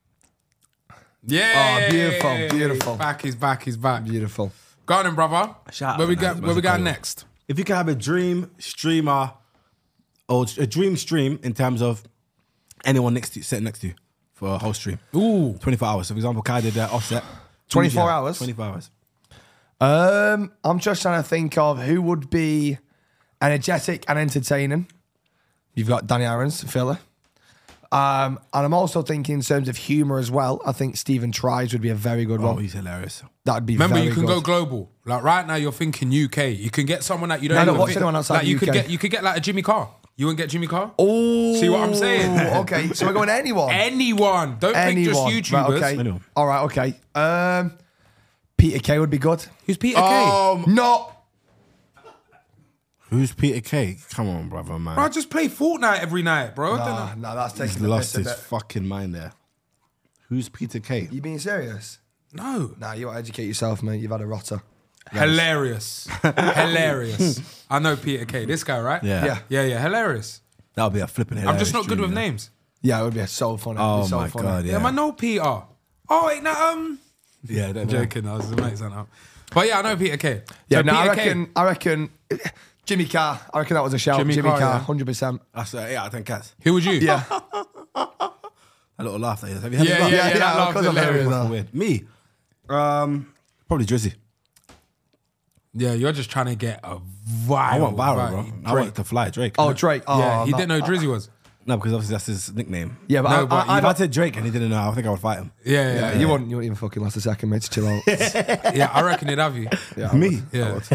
Yeah. Oh, beautiful, beautiful. He's back. Beautiful. Go on then, brother. Shout out Where we to go? Naz, Where we Naz going Kyle. next? If you could have a dream streamer or a dream stream in terms of anyone sitting next to you for a whole stream. Ooh. 24 hours. So for example, Kai did Offset. 24 hours? 24 hours. I'm just trying to think of who would be energetic and entertaining. You've got Danny Aarons, filler. And I'm also thinking in terms of humour as well. I think Stephen Tries would be a very good Oh, one. he's hilarious. That would be Remember, very you can good. go global. Like right now, you're thinking UK. You can get someone that you don't. I don't even watch think- anyone outside like the you UK. You could get like a Jimmy Carr. You wouldn't get Jimmy Carr. Oh, See what I'm saying? Okay, so we're going anyone. Anyone. Don't pick just Anyone. YouTubers. Right, okay. Anyone. All right, okay. Peter Kay would be good. Who's Peter Kay? No. Who's Peter Kay? Come on, brother, man. Bro, I just play Fortnite every night, bro. I don't know. No, that's He's taking the lost piss a his bit. fucking mind there. Who's Peter Kay? You being serious? No. Nah, you want to educate yourself, mate. You've had a rotter. Hilarious. Hilarious. I know Peter Kay. This guy, right? Yeah. Yeah. Hilarious. That'll be a flipping I'm hilarious just not good stream, with yeah. names. Yeah, it would be so funny. Oh It'd be so my funny. God, Yeah, yeah. man, no Peter. Oh, wait, no, Yeah, I'm joking. I was making something up. But yeah, I know Peter Kay. Yeah, So no, Peter I reckon Jimmy Carr. I reckon that was a shout. Jimmy Jimmy Carr, Carr, yeah. 100%. That's 8 out of 10 cats. Who would you? Yeah. A little laugh that is. Have you had Yeah, his laugh? yeah, Yeah, that of laugh's course I'm hilarious. hilarious. Weird. Me? Probably Drizzy. Yeah, you're just trying to get a viral. I want viral, vibe. bro. I Drake. want to fly Drake. Oh, Drake. Oh, Yeah, he no. didn't know who Drizzy was. No, because obviously that's his nickname. Yeah, but No, but I If I said Drake and he didn't know, I think I would fight him. Yeah, you wouldn't even fucking last a second, mate. To chill out. Yeah, I reckon he'd have you. Yeah, I Me? would. Yeah.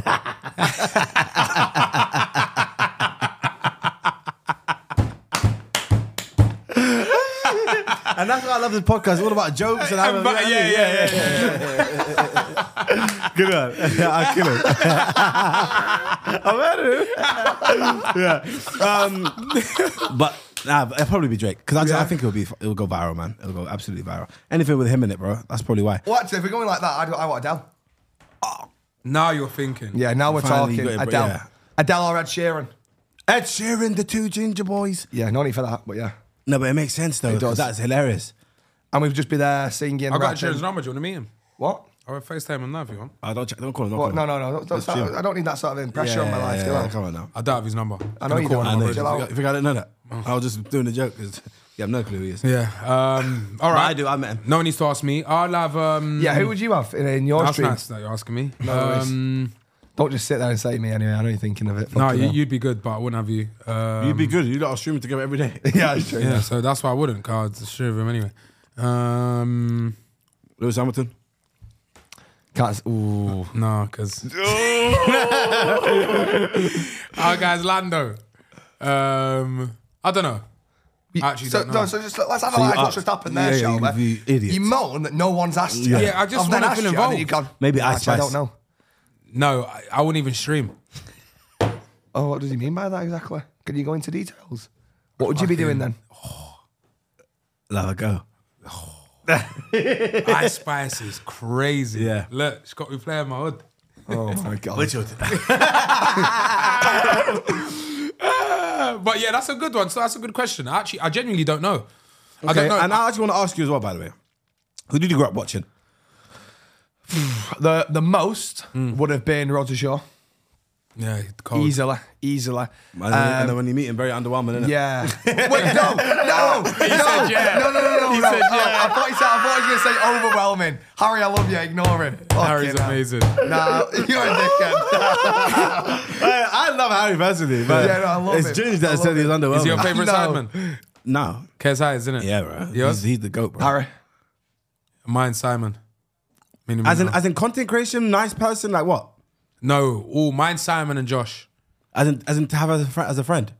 And that's why I love this podcast. It's all about jokes and having yeah. Good one. Yeah, I'll kill him. I'm at it. Yeah. But Nah, it'll probably be Drake because I think it'll go viral, man. It'll go absolutely viral. Anything with him in it, bro. That's probably why. What? If we're going like that, I want Adele. Now you're thinking. Yeah, now we're Finally talking. you got it, Adele. yeah. Adele or Ed Sheeran. Ed Sheeran, the two ginger boys. Yeah, no need for that, but yeah. No, but it makes sense though. It does. That's hilarious. And we've just been there singing. I got rapping. Sheeran's number. Do you want to meet him? What? I'll FaceTime him now if you want. Don't call him. Don't What? call him. No. I don't need that sort of pressure on my life. do I? Yeah, come on now. I don't have his number. I know you don't. I know. Chill out. You think I didn't know that? I was just doing a joke because you have no clue who he is. Yeah. All But right. I do. I met him. No one needs to ask me. I'll have. Yeah, who would you have in your That's stream? nice that you're asking me. No worries. Don't just sit there and say me anyway. I know you're thinking of it. No, Fucking hell. you'd be good, but I wouldn't have you. You'd be good. You lot are streaming together every day. Yeah, it's true. Yeah, so that's why I wouldn't. Cause I'd share with him anyway. Lewis Hamilton. Can't. Ooh. No, because our guy's Lando. I don't know. I actually don't know. So just let's analyse what's just happened there, shall we? You idiots. You moan that no one's asked you. Yeah, I just I've then wanna asked feel you, and then involved. you've gone, Maybe Ice actually, I Spice. don't know. No, I wouldn't even stream. Oh, what does he mean by that exactly? Can you go into details? What would you be doing then? Let her go. Ice Spice is crazy. Yeah. Look, she's got me playing my hood. Oh my god. But yeah, that's a good one. So that's a good question. I genuinely don't know. I Okay, don't know. and I actually want to ask you as well, by the way. Who did you grow up watching? The most would have been Roger Shaw. Yeah, cold. Easily. And then when you meet him, very underwhelming, isn't it? Yeah. Wait, no. He said yeah. No. He said yeah. I thought he was going to say overwhelming. Harry, I love you. Ignore him. Harry's Fucking hell. amazing. No, you're a dickhead. I love Harry personally, but Yeah, no, I love it's him. Ginge that I said love he was him. underwhelming. Is he your favourite No. sideman? No. KSI, isn't it? Yeah, bro. Yours? He's the GOAT, bro. Harry. Mine, Simon. As in content creation, nice person, like what? No, mine, Simon and Josh. As in to have as a friend.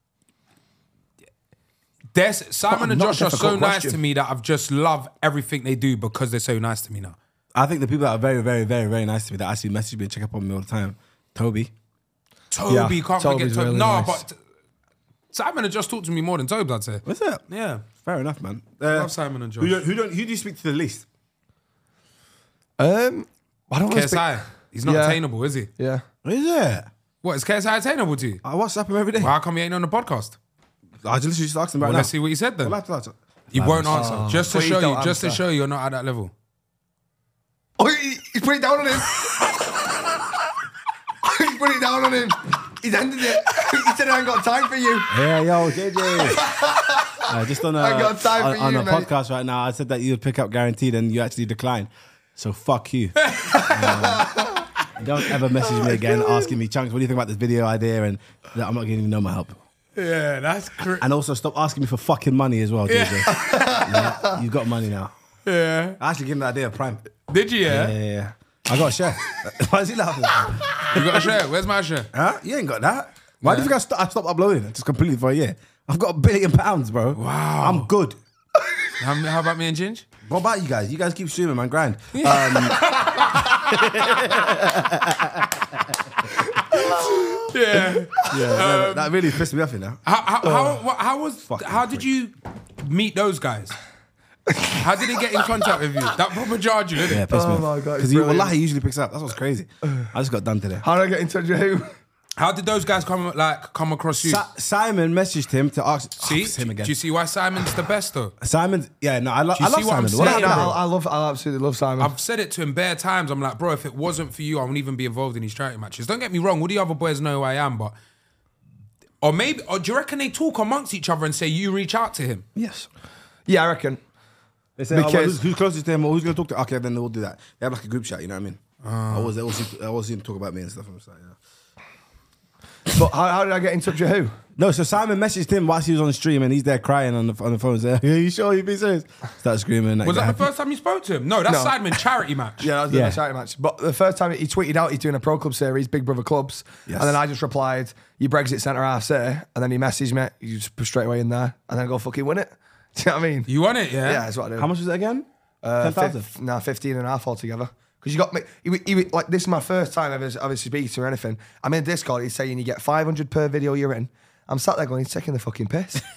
Simon and Not a Josh are so difficult nice question. to me that I've just loved everything they do because they're so nice to me now. I think the people that are very, very, very, very nice to me that actually message me and check up on me all the time. Toby. Toby, Yeah, can't Toby's forget Toby. really No, nice. but Simon and Josh talk to me more than Toby, I'd say. What's that? Yeah. Fair enough, man. Love Simon and Josh. Who do you speak to the least? I don't know. KSI. He's not Yeah. attainable, is he? Yeah. Is it? What, is KSI attainable to you? I WhatsApp him every day. Well, how come he ain't on the podcast? I just literally just asked him right Well, now. let's see what he said then. Well, He won't answer. Just to Please show you, don't just to answer. show you're not at that level. Oh, he's put it down on him. He's put it down on him. He's ended it. He said, I ain't got time for you. Yeah, yo, JJ. Just on I got time for on you, a mate. podcast right now, I said that you'd pick up guaranteed and you actually declined. So fuck you. Don't ever message me again asking me, Chunks, what do you think about this video idea? And I'm not giving you no more help. Yeah, that's crazy. And also stop asking me for fucking money as well, JJ. Yeah, you've got money now. Yeah. I actually gave him the idea of Prime. Did you, yeah? Yeah. I got a share. Why is he laughing? You got a share? Where's my share? Huh? You ain't got that. Why do you think I stopped uploading it just completely for a year? I've got £1 billion, bro. Wow. I'm good. How about me and Ginge? What about you guys? You guys keep streaming, man. Grind. Yeah. That really pissed me off, you know. How did you meet those guys? How did he get in contact with you? That proper jarred you, didn't Yeah, it? pissed me Oh off. my God, Because it's brilliant. Wallahi usually picks up. That's what's crazy. I just got done today. How do I get in touch with who? How did those guys come across you? Simon messaged him to ask. See? It's him again. Do you see why Simon's the best though? Simon, yeah, no, I love Do you see what I'm Simon. What saying, happened, bro? I absolutely love Simon. I've said it to him bare times. I'm like, bro, if it wasn't for you, I wouldn't even be involved in these charity matches. Don't get me wrong, all the other boys know who I am, but or do you reckon they talk amongst each other and say you reach out to him? Yes. Yeah, I reckon. They say, Because- who's closest to him or who's going to talk to? Okay, then they'll do that. They have like a group chat, you know what I mean? I always see him talk about me and stuff. I'm just like, yeah. But how did I get in touch with who? No, so Simon messaged him whilst he was on the stream and he's there crying on the phone saying, "Are you sure you be serious?" Start screaming. Was that the first time you spoke to him? No, that's No. Sidemen charity match. Yeah, that was the charity match. But the first time he tweeted out he's doing a Pro Club series, Big Brother Clubs, Yes. and then I just replied, "You Brexit centre half say," and then he messaged me, you just put straight away in there, and then go fucking win it. Do you know what I mean? You won it, yeah? Yeah, that's what I do. How much was it again? 10,000. 15 and a half altogether. Because you got me, like, this is my first time ever speaking to or anything. I'm in Discord, he's saying you get 500 per video you're in. I'm sat there going, he's taking the fucking piss.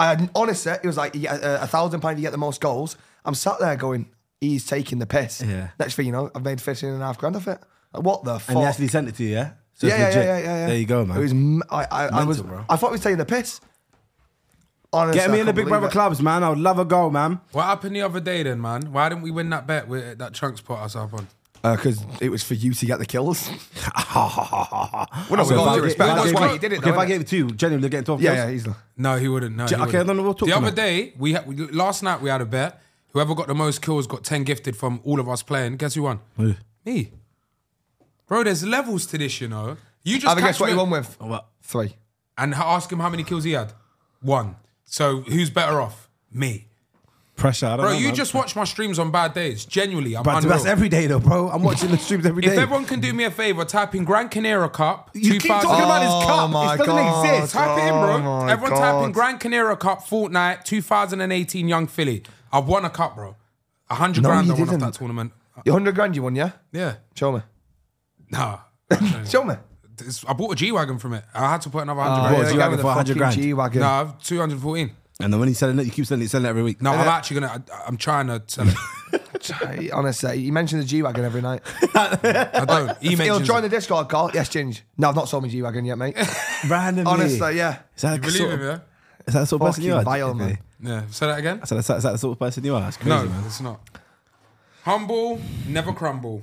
honestly, it was like, you get £1,000 if you get the most goals. I'm sat there going, he's taking the piss. Yeah. Next thing you know, I've made £15.5 grand off it. Like, what the fuck? And he actually sent it to you, yeah? So Yeah. it's legit. There you go, man. It was, bro. I thought he was taking the piss. Honestly, Get me I in the couldn't Big Brother believe it. clubs, man. I would love a goal, man. What happened the other day then, man? Why didn't we win that bet that Chunks put us up on? Because it was for you to get the kills. Well, no, So with if all I due gave- respect, that's that's why why he did it. Okay, if though, I innit? gave it to you, genuinely getting 12 Yeah, kills? easily. No, he wouldn't. No, he Okay, wouldn't. then we'll talk The other about day, last night we had a bet. Whoever got the most kills got 10 gifted from all of us playing. Guess who won? Who? Me. Bro, there's levels to this, you know. You just Have a guess catch what me he won with? What? 3. and ask him how many kills he had. 1. So who's better off? Me. Pressure, I don't Bro, know, you man. just watch my streams on bad days. Genuinely, I'm But unreal. that's every day, though, bro. I'm watching the streams every day. If everyone can do me a favour, type in Gran Canaria Cup. You keep talking about his cup. my It doesn't God. exist. Type it in, bro. Oh my Everyone type in God. Gran Canaria Cup Fortnite 2018 Young Philly. I've won a cup, bro. 100 No, grand you Oh, I won off didn't. that tournament. Your 100 grand you won, yeah? Yeah. Show me. Nah. Show me. I bought a G-Wagon from it. I had to put another 100 yeah, grand. G-Wagon go with for the 100 fucking grand. G-Wagon. No, I've 214. And then when he's selling it, you keep selling it every week. No, I'm actually going to... I'm trying to sell it. Honestly, you mention the G-Wagon every night. I don't. He He'll mentions join it. the Discord call. Yes, Ginge. No, I've not sold my G-Wagon yet, mate. Randomly. Honestly, yeah. Is that, You the believe sort him, of, yeah? is that the sort of person you Fucking are? vile, man. Okay. Yeah. Say that again? So is that the sort of person you are? That's crazy, No, man. it's not. Humble, never crumble.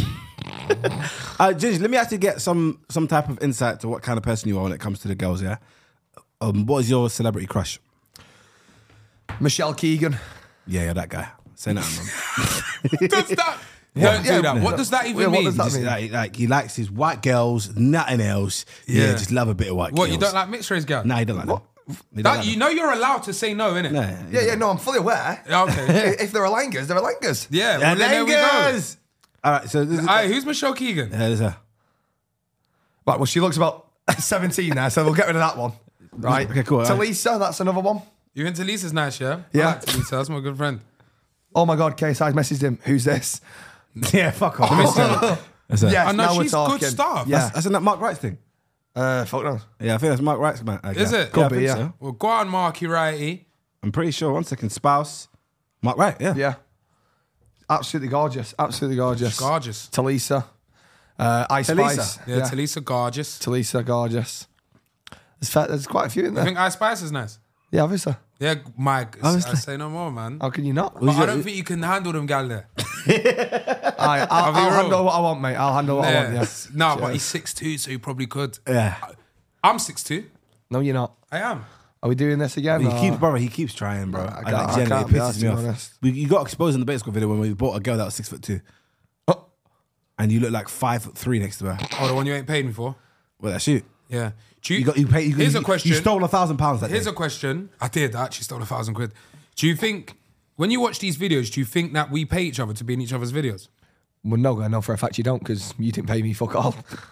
Ginge, let me actually get some type of insight to what kind of person you are when it comes to the girls, yeah? What is your celebrity crush? Michelle Keegan. Yeah, that guy. Say that, man. Does that... Don't do Yeah, that. What does that even yeah, what mean? does that Just mean? like he likes his white girls, nothing else. Yeah, Yeah. just love a bit of white What, girls. you don't like mixed race girls? Nah, he don't like What? that. He don't That, like you know you're allowed to say no, innit? that. Yeah, no, I'm fully aware. Yeah, okay. If they're a langers, they're a langers. Yeah, well, then there we go. Langers! All right, so this is... Aye, who's Michelle Keegan? There's a... Right, well, she looks about 17 now, so we'll get rid of that one. Right. Okay, cool, all right. Talisa, that's another one. You think Talisa's nice, yeah? Yeah. I like Talisa, that's my good friend. Oh my God, KSI's messaged him. Who's this? Yeah, fuck off. That's a... Yes, I know now we're she's talking. good stuff. Yeah. That's in that Mark Wrights thing. Fuck no. Yeah, I think that's Mark Wright's man. Is it? Could I be, think yeah. so. Well, go on, Marky Righty. I'm pretty sure. 1 second. Spouse. Mark Wright, yeah. Yeah. Absolutely gorgeous. Absolutely gorgeous. Gorgeous. Talisa. Ice Talisa? Spice. Yeah, Talisa, gorgeous. Talisa, gorgeous. There's quite a few in I there. think Ice Spice is nice. Yeah, obviously. Yeah, Mike, I Obviously. say no more, man. How can you not? But I don't think you can handle them gal there. I'll be real. handle what I want, mate. I'll handle what I want, yeah. No, but he's 6'2", so he probably could. Yeah. I'm 6'2". No, you're not. I am. Are we doing this again? He keeps trying, bro. I I can't- like, I genuinely, can't it be pisses asked, me to off. be honest. You got exposed in the bait school video when we bought a girl that was 6'2", Oh, and you look like 5'3" next to her. Oh, the one you ain't paid me for? Well, that's you. Yeah. Here's a question. You stole £1,000 that Here's day. a question. I did. I actually stole £1,000. Do you think, when you watch these videos, do you think that we pay each other to be in each other's videos? well, no, I know for a fact you don't because you didn't pay me fuck all.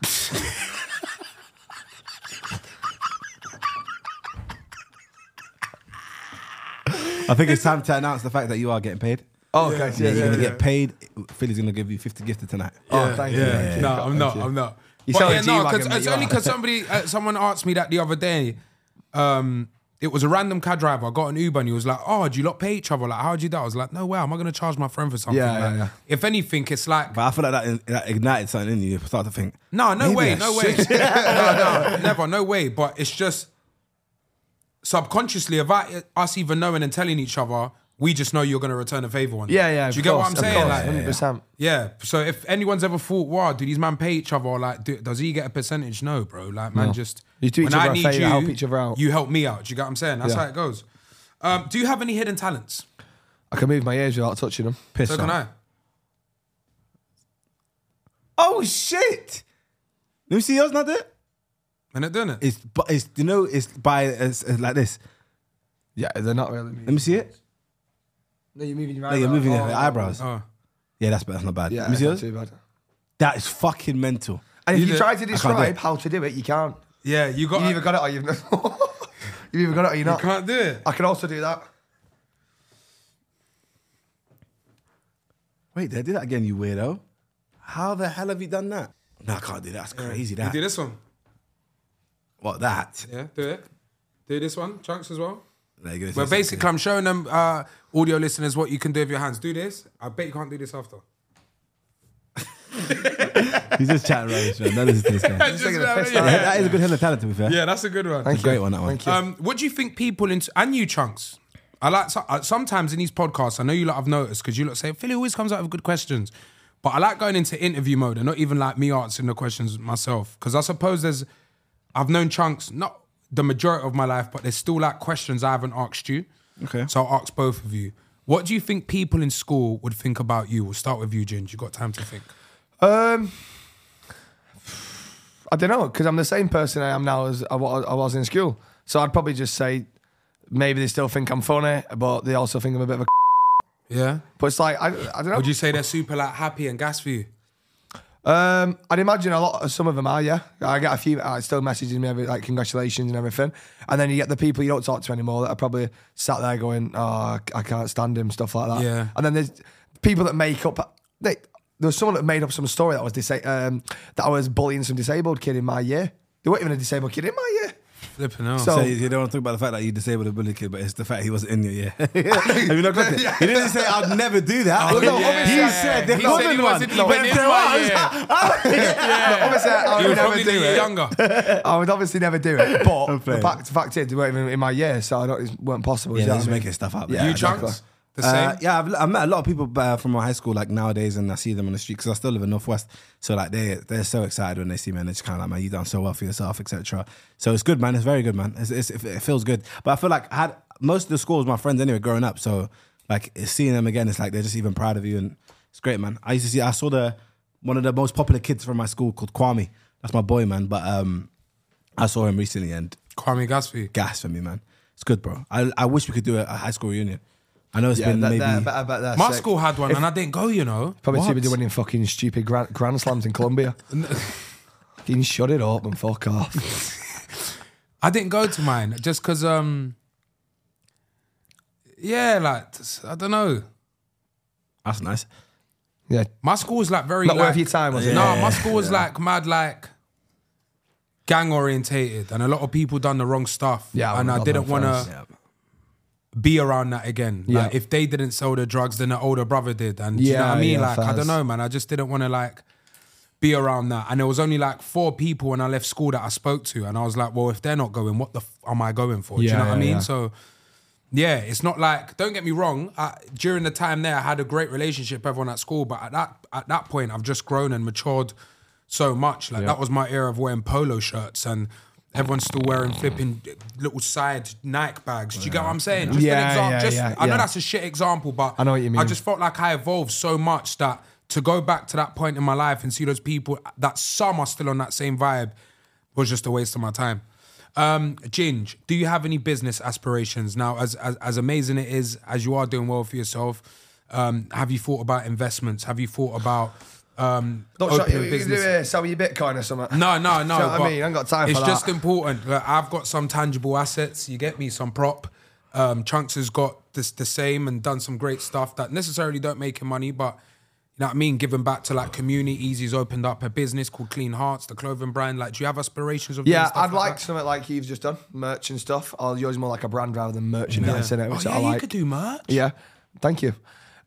I think it's time to announce the fact that you are getting paid. Oh, okay. Yeah, you're gonna get paid. Philly's gonna give you 50 gifted tonight. Oh, thank you. Thank you. No, I'm not. Thank you. I'm not. You But sound yeah, like no, G-Wagon, because mate, it's you only are. because someone asked me that the other day. It was a random cab driver. I got an Uber and he was like, "Oh, do you lot pay each other? Like, how do you do that?" I was like, "No way. Am I going to charge my friend for something?" Yeah, Like, yeah, yeah. If anything, it's like, But I feel like that ignited something in you. You start to think, no maybe way, I no way, should. no, never, no way. But it's just subconsciously, about us even knowing and telling each other, we just know you're going to return a favor one day. Yeah, Do you of get what course, I'm of saying? course, Like, 100%. yeah. So if anyone's ever thought, wow, do these man pay each other? Or like, does he get a percentage? No, bro. Like, man, just You do each when other I a need favour, you, help each other out. You help me out. Do you get what I'm saying? That's Yeah. how it goes. Do you have any hidden talents? I can move my ears without touching them. Piss So can off. I. Oh shit! Let me see yours, not there. I'm not doing it. It's like this. Yeah, they're not really. Let me see it. No, you're moving your No, eyebrows. you're moving your Oh, eyebrows. Oh. Yeah, that's not bad. Yeah, Let me see it's not yours. too bad. That is fucking mental. And if You you do- try to do describe it. how to do it, you can't. Yeah, you got. You either got it or you've not. You've either got it or you're You not. can't do it. I can also do that. Wait, did I do that again, you weirdo? How the hell have you done that? No, I can't do that. That's crazy. You That. do this one. What, that? Yeah, do it. Do this one, Chunks as well. Well, basically, I'm showing them audio listeners what you can do with your hands. Do this. I bet you can't do this after. He's just chatting rubbish, man. That is this guy. That is a good hill of talent, to be fair. Yeah, that's a good one. That's a great one, that one. Thank you. What do you think people and you, Chunks? I like sometimes in these podcasts. I know you lot have noticed because you lot say Philly always comes out with good questions, but I like going into interview mode and not even like me answering the questions myself because I suppose I've known Chunks not the majority of my life, but there's still like questions I haven't asked you. Okay. So I'll ask both of you. What do you think people in school would think about you? We'll start with you, Ginge. You got time to think. I don't know, because I'm the same person I am now as I was in school. So I'd probably just say maybe they still think I'm funny, but they also think I'm a bit of a Yeah. But it's like, I don't know. Would you say they're super like happy and gas for you? I'd imagine some of them are, yeah. I get a few still messaging me like congratulations and everything, and then you get the people you don't talk to anymore that are probably sat there going, "Oh, I can't stand him," stuff like that. Yeah. And then there's people that make up. There was someone that made up some story that was that I was bullying some disabled kid in my year. They weren't even a disabled kid in my year. Flipping out. So you don't want to talk about the fact that you disabled a bully kid, but it's the fact he wasn't in your year. Have you not got it? He didn't say I'd never do that. Oh, no, yeah. obviously He said the common one. Wasn't even in my year. Obviously, I You would were never probably do it. younger. I would obviously never do it. But Okay. the fact is, they weren't even in my year, so it weren't possible. Yeah, you know they're just what I mean? making stuff up. Yeah, You, exactly. Chunks? The same? Yeah, I've met a lot of people from my high school like nowadays, and I see them on the street because I still live in Northwest. So like they're so excited when they see me, and it's kind of like, man, you done so well for yourself, etc. So it's good, man. It's very good, man. It feels good. But I feel like I had most of the school was my friends anyway growing up. So like seeing them again, it's like they're just even proud of you, and it's great, man. I saw one of the most popular kids from my school called Kwame. That's my boy, man. But I saw him recently, and Kwame gas for you. gas for me, man. It's good, bro. I wish we could do a high school reunion. I know it's been maybe. I bet they're My sick. school had one and I didn't go, you know. Probably What? too busy winning fucking stupid grand slams in Colombia. Fucking shut it up and fuck off. I didn't go to mine just because, yeah, like, I don't know. That's nice. Yeah. My school was like very Not like, worth your time, was it? No, my school was like mad like gang orientated and a lot of people done the wrong stuff. Yeah, and I didn't want to Yeah. be around that again. Yeah. Like if they didn't sell the drugs, then the older brother did. And do you know what I mean? Like, I don't know, man. I just didn't want to like be around that. And there was only like 4 people when I left school that I spoke to. And I was like, well, if they're not going, what the am I going for? Do you know what I mean? Yeah. So yeah, it's not like, don't get me wrong. During the time there, I had a great relationship with everyone at school. But at that point, I've just grown and matured so much. Like that was my era of wearing polo shirts and everyone's still wearing flipping little side Nike bags. Do you get what I'm saying? Just an example. I know that's a shit example, but I know what you mean. I just felt like I evolved so much that to go back to that point in my life and see those people that some are still on that same vibe was just a waste of my time. Ginge, do you have any business aspirations now? As amazing it is, as you are doing well for yourself, have you thought about investments? Have you thought about opening business? Sell your Bitcoin or something. No. You know what I but mean? I ain't got time for it's that. just important. Like, I've got some tangible assets. You get me some prop. Chunks has got the same and done some great stuff that necessarily don't make him money, but you know what I mean? Giving back to like community. Easy's opened up a business called Clean Hearts, the clothing brand. Like, do you have aspirations of doing Yeah, stuff I'd like that? something like you've just done, merch and stuff. Or yours more like a brand rather than merchandise, innit? Oh Which yeah, I you like. could do merch. Yeah, thank you.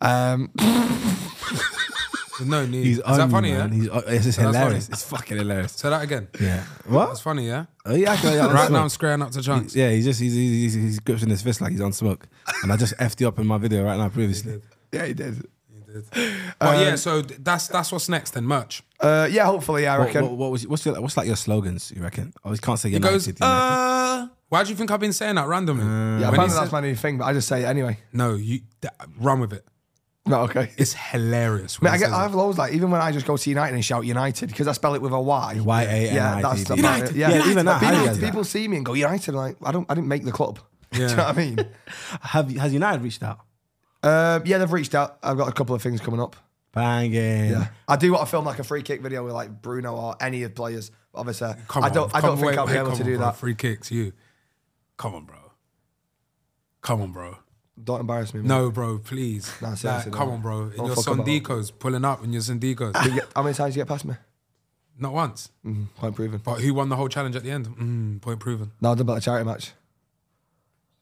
There's no need. He's Is that on, funny? man. Yeah. It's just That's hilarious. funny. It's fucking hilarious. Say that again. Yeah. What? That's funny. Yeah. Oh yeah. Right now I'm squaring up to Chunks. Yeah, he's gripping his fist like he's on smoke, and I just effed you up in my video right now previously. Yeah, he did. But yeah, so that's what's next then. Merch. Yeah, hopefully, I reckon. What's like your slogans? You reckon? Oh, you can't say He United. goes, United. why do you think I've been saying that randomly? Yeah, When he apparently said- that's my new thing, but I just say it anyway. No, run with it. No, okay. It's hilarious. Mate, when he says I it. have loads like even when I just go to United and shout United because I spell it with a Y. YANITD. Yeah, that's the United. Yeah, Yeah, even that, how do you People, guys do people see me and go United. Like I didn't make the club. Do you know what I mean? Has United reached out? Yeah, they've reached out. I've got a couple of things coming up. Banging. Yeah, I do want to film like a free kick video with like Bruno or any of the players. Obviously, Come I on, don't come think on, I'll be wait, able come to on, do bro. that. Free kicks, you. Come on, bro. Come on, bro. Don't embarrass me. Man. No, bro, please. Nah, seriously, come no. on, bro. In Don't your fuck about it. Sondicos, pulling up in your Sondicos. How many times did you get past me? Not once. Point proven. But who won the whole challenge at the end? Point proven. No, I done about a charity match.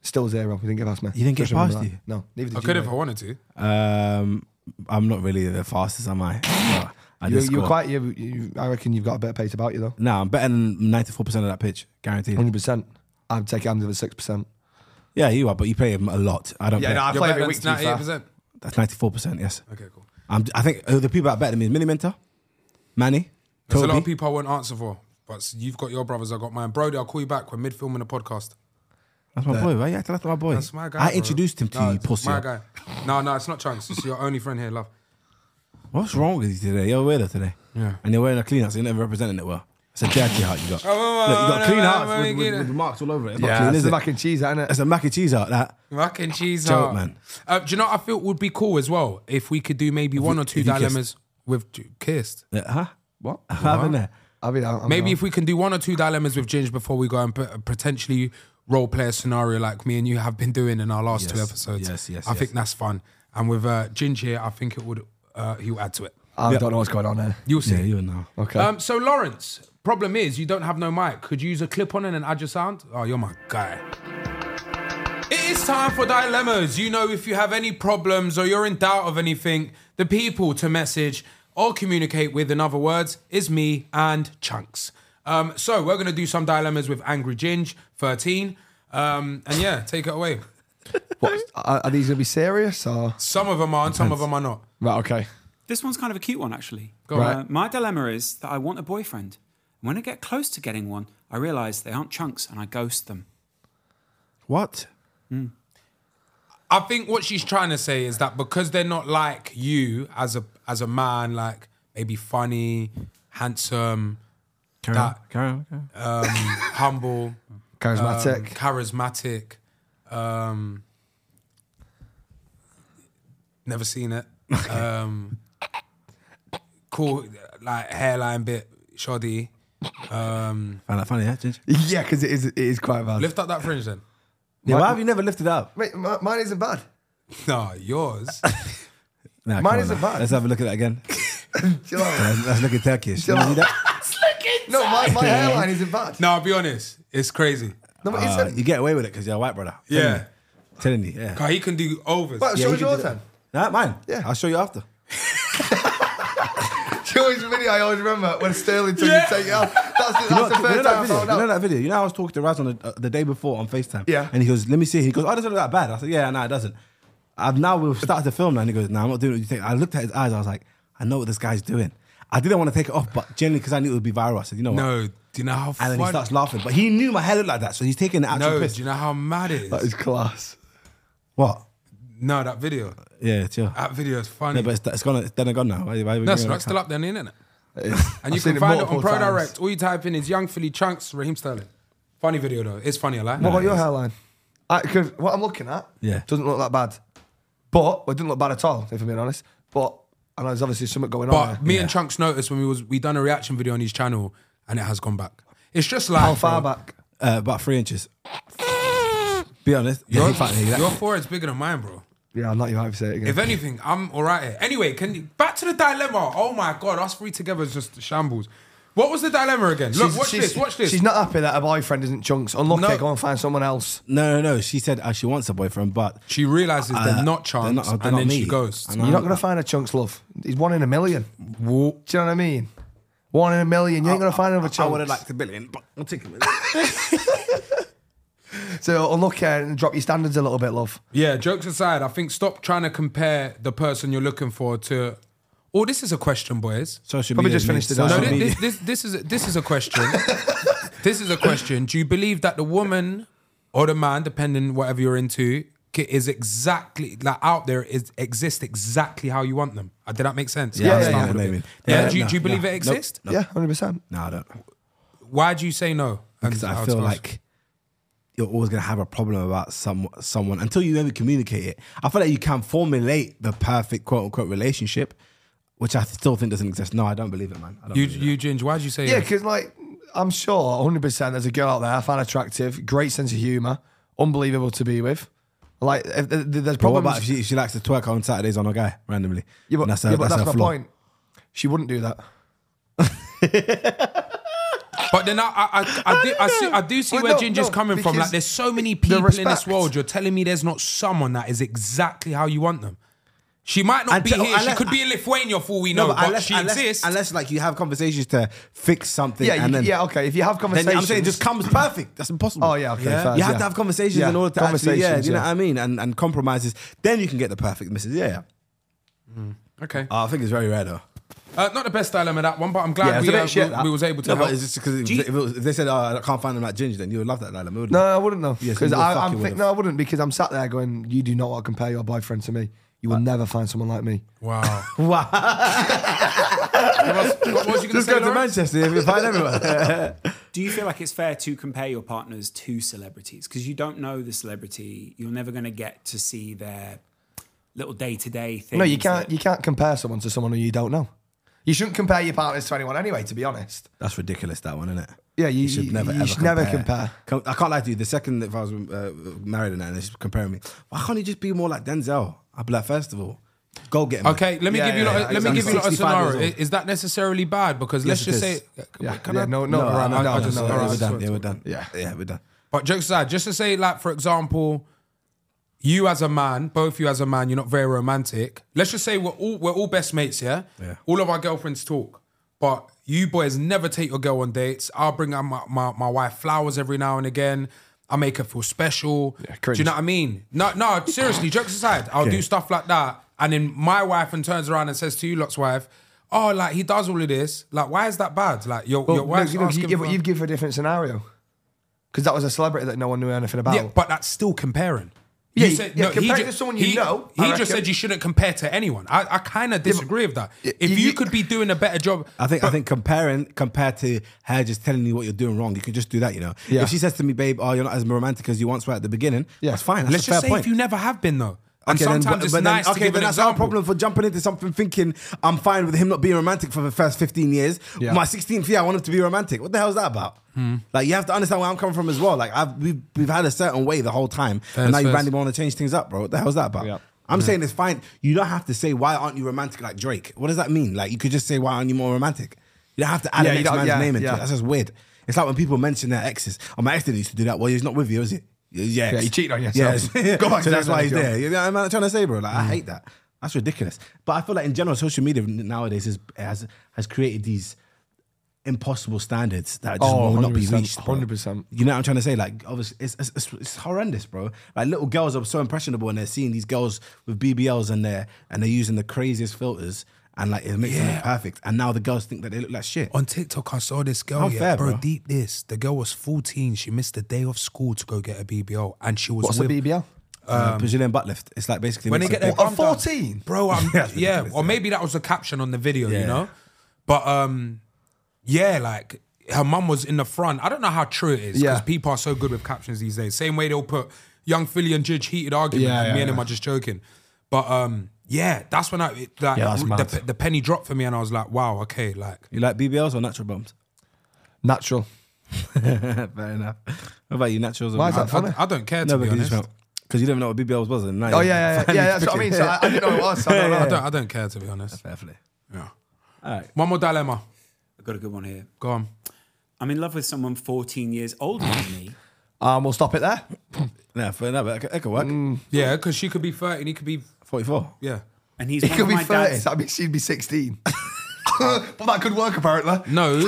Still 0. You didn't get past me. You didn't get Just remember past that. you? No, neither did I you. could if mate. I wanted to. I'm not really the fastest, am I? No, I just You're score. quite. I reckon you've got a bit of pace about you though. No, I'm better than 94% of that pitch, guaranteed. 100%. I'd take Andy with 6%. Yeah, you are, but you play him a lot. I don't. Yeah, play. no, I You're play better every than week. To be fair. 98%. That's 94%. Yes. Okay, cool. I think the people that better than me is Mini Mentor, Manny, There's Toby. a lot of people I won't answer for, but you've got your brothers, I got mine. Brody, I'll call you back. We're mid-filming a podcast. That's my boy. Why you acting like my boy? That's my guy. I bro. introduced him to No, you, it's pussy. my guy. No, it's not Chunks. It's your only friend here, love. What's wrong with you today? You're weirder today. Yeah. And you're wearing a clean heart, so you're never representing it well. It's a dirty heart you got. Oh, Look, you got a clean heart oh, with marks all over it. It's not Yeah, clean, it's is the it? mac and cheese, isn't it? It's a mac and cheese heart, that. Mac and cheese Joke, heart. man. Do you know what I feel would be cool as well? If we could do maybe one or two if you dilemmas with Kissed. Huh? What? What happened there? I mean, I'm Maybe if we can do one or two dilemmas with Ginge before we go and potentially role play a scenario like me and you have been doing in our last two Yes, episodes. yes, I yes. think that's fun. And with Ginge here, I think it would he'll add to it. I don't know what's going on there. You'll see. Yeah, you know. Okay. So Lawrence, problem is you don't have no mic. Could you use a clip on it and add your sound? Oh, you're my guy. It is time for dilemmas. You know, if you have any problems or you're in doubt of anything, the people to message or communicate with, in other words, is me and Chunks. So we're going to do some dilemmas with Angry Ginge, 13. And yeah, take it away. What, are these going to be serious or? Some of them are and some of them are not. Right, okay. This one's kind of a cute one, actually. Go on. My dilemma is that I want a boyfriend. When I get close to getting one, I realise they aren't chunks and I ghost them. What? I think what she's trying to say is that because they're not like you as a man, like maybe funny, handsome, Carry on. humble, Charismatic. never seen it. Cool, like hairline bit shoddy. Find that funny, yeah, Ginge? Yeah, because it is quite bad. Lift up that fringe then. Yeah, why have you never lifted it up? Wait, mine isn't bad. No, yours. Nah, Mine come on isn't now. bad. Let's have a look at that again. Chill out. Let's look at Turkish. Chill You out. see that? No, my hairline isn't bad. No, I'll be honest. It's crazy. No, but isn't. You get away with it because you're a white brother. Yeah. Telling you, yeah. God, he can do overs. Well, Yeah, show you us can yours do then. Nah, mine. Yeah. I'll show you after. Show us the video. I always remember when Sterling took you to take it out. That's the You know first time I that video? found You know out. that video? You know I was talking to Raz on the day before on FaceTime. Yeah. And he goes, let me see. He goes, oh, it doesn't look that bad. I said, yeah, no, it doesn't. We've started to film now. And he goes, no, I'm not doing what you think. I looked at his eyes. I was like, I know what this guy's doing. I didn't want to take it off, but generally because I knew it would be viral, I said, you know what? No, do you know how And funny? then he starts laughing. But he knew my hair looked like that, so he's taking the actual No, piss. do you know how mad it is? That is class. What? No, that video. Yeah, chill. That video is funny. Yeah, but it's gone. It's then gone now. Why we No, bringing it's it not back still up? up there on the internet. It is. And you I've seen can find it on multiple times. ProDirect. All you type in is Young Philly Chunks, Raheem Sterling. Funny video though. It's funny, I like. What about your hairline? Because what I'm looking at doesn't look that bad. But it didn't look bad at all, if I'm being honest. But I know there's obviously something going on But there. me and Chunks noticed when we done a reaction video on his channel and it has gone back. It's just like How far bro, back? About 3 inches. Be honest. Your, Yeah, your forehead's bigger than mine, bro. Yeah, I'm not even happy to say it again. If anything, I'm all right here. Anyway, back to the dilemma. Oh my God, us three together is just shambles. What was the dilemma again? Look, watch this. She's not happy that her boyfriend isn't Chunks. Unlucky, No. go and find someone else. No. She said she wants a boyfriend, but She realises they're not Chunks, they're and not then me. she ghosts. I know. You're not going to find a Chunks, love. He's 1 in a million. Whoa. Do you know what I mean? 1 in a million. You ain't going to find another I Chunks. would have liked a billion, but I'll take it. So unlucky and drop your standards a little bit, love. Yeah, jokes aside, I think stop trying to compare the person you're looking for to. Oh, this is a question, boys. Social Probably media just finished means it. No, Social social this media. is a question. This is a question. Do you believe that the woman or the man, depending whatever you're into, is exactly like out there exists exactly how you want them? Did that make sense? Yeah, I yeah, stumbled yeah. a bit. Yeah, Yeah, do no, you believe no, it exists? nope. Yeah, 100%. No, I don't. Why do you say no? Because I feel like you're always going to have a problem about someone until you maybe communicate it. I feel like you can formulate the perfect quote unquote relationship, which I still think doesn't exist. No, I don't believe it, man. I don't believe it. Ginger, why did you say Yeah, because like I'm sure 100% there's a girl out there I find attractive, great sense of humour, unbelievable to be with. Like if there's But what problems. about if she likes to twerk on Saturdays on a guy randomly? Yeah, but And that's her my flaw. point. She wouldn't do that. But then I do see Well, where no, Ginger's no, coming from. because Like, there's so many people in respect. this world. You're telling me there's not someone that is exactly how you want them. She might not be here. She could be in Lithuania for all we know, but she exists. Unless like you have conversations to fix something. Yeah, and then, okay. If you have conversations, then I'm saying it just comes perfect. That's impossible. Oh, yeah, okay, fair, You have yeah. to have conversations Yeah, in order to actually, conversations, you know yeah. what I mean, and compromises. Then you can get the perfect missus. Yeah. Okay. I think it's very rare though. Not the best dilemma, that one, but I'm Yeah, glad it's a bit shit, we was able to No, help. but it's just because if they said, I can't find them like Ginger, then you would love that dilemma, wouldn't No, you? I wouldn't know. Yes, Because you would fucking I'm would've. no, I wouldn't, because I'm sat there going, you do not want to compare your boyfriend to me. You will never find someone like me. Wow. Wow. What was you going to Just say, go to Lawrence? Manchester if you find everyone. Do you feel like it's fair to compare your partners to celebrities? Because you don't know the celebrity. You're never going to get to see their little day-to-day things. No, you can't compare someone to someone who you don't know. You shouldn't compare your partners to anyone anyway, to be honest. That's ridiculous, that one, isn't it? Yeah, you should never you ever should never compare. compare. I can't lie to you. The second if I was married and that, and they're comparing me, why can't you just be more like Denzel? I'd be like, first of all, go get him. Okay, let me give you yeah, let me give you a 65 years scenario. old. Is that necessarily bad? Because Yes, let's just it say, Yeah, can yeah, I? no, I just- no, all right, we're done. sorry. Yeah, we're done. Yeah. We're done. But jokes aside, just to say, like, for example, you as a man, both you as a man, you're not very romantic. Let's just say we're all best mates, yeah? Yeah. All of our girlfriends talk. But you boys never take your girl on dates. I'll bring out my wife flowers every now and again. I make her feel special. Do cringe. you know what I mean? No, seriously, jokes aside, I'll do stuff like that. And then my wife turns around and says to you lot's wife, oh, like, he does all of this. Like, why is that bad? Like, your wife's asking for... You've given a different scenario. Because that was a celebrity that no one knew anything about. Yeah, but that's still comparing. Yeah, You said, no, comparing he to someone you know, He I just reckon. said you shouldn't compare to anyone. I kind of disagree with that. If you could be doing a better job, I think compared to her just telling you what you're doing wrong, you can just do that, you know. Yeah. If she says to me, babe, oh, you're not as romantic as you once were at the beginning, that's fine. That's let's a fair just say point. if you never have been though. And Okay, then, sometimes it's nice to give then an that's our example. problem for jumping into something thinking I'm fine with him not being romantic for the first 15 years. Yeah. My 16th year, I want him to be romantic. What the hell is that about? Like, you have to understand where I'm coming from as well. Like, we've had a certain way the whole time, and now you randomly want to change things up, bro. What the hell is that about? Yeah. I'm saying it's fine. You don't have to say, why aren't you romantic like Drake? What does that mean? Like, you could just say, why aren't you more romantic? You don't have to add Yeah, an you next don't- man's yeah, name into yeah. it. That's just weird. It's like when people mention their exes. Oh, my ex didn't used to do that. Well, he's not with you, is he? Yeah, he cheated on yourself. Yes. Go back so to that's that why he's job. there. You know what I'm trying to say, bro? Like, I hate that. That's ridiculous. But I feel like in general, social media nowadays has created these impossible standards that just will not be 100%, reached. bro. 100%. You know what I'm trying to say? Like, obviously, it's horrendous, bro. Like, little girls are so impressionable, and they're seeing these girls with BBLs and they're using the craziest filters, and like it makes them look perfect. And now the girls think that they look like shit. On TikTok, I saw this girl. Unfair, bro. Deep this. The girl was 14. She missed the day of school to go get a BBL, and she was What's a with BBL? Brazilian butt lift. It's like basically when they makes get it their big. bum done. 14? Bro. That's Yeah, ridiculous, or maybe that was the caption on the video, Yeah. you know. But yeah, like her mum was in the front. I don't know how true it is because Yeah. people are so good with captions these days. Same way they'll put Young Philly and Jidge heated argument, Yeah, and me yeah, and him yeah. are just joking. But yeah, that's when that's mad. the penny dropped for me, and I was like, wow, okay, like. You like BBLs or natural bums? Natural. Fair enough. What about you, naturals? Or Why is that funny? I don't care to No, be because honest. you didn't know what BBLs was. And now Oh, you're yeah, finally that's what I mean. So I didn't know it was. So I don't know. I don't care to be honest. Fair play. Yeah. All right. One more dilemma. I've got a good one here. Go on. I'm in love with someone 14 years older than me. We'll stop it there. Yeah, fair enough. It could work. Yeah, because she could be 30 and he could be 44. yeah. And he's It one could of be my 30. dad's. That means she'd be 16. But that could work, apparently. No,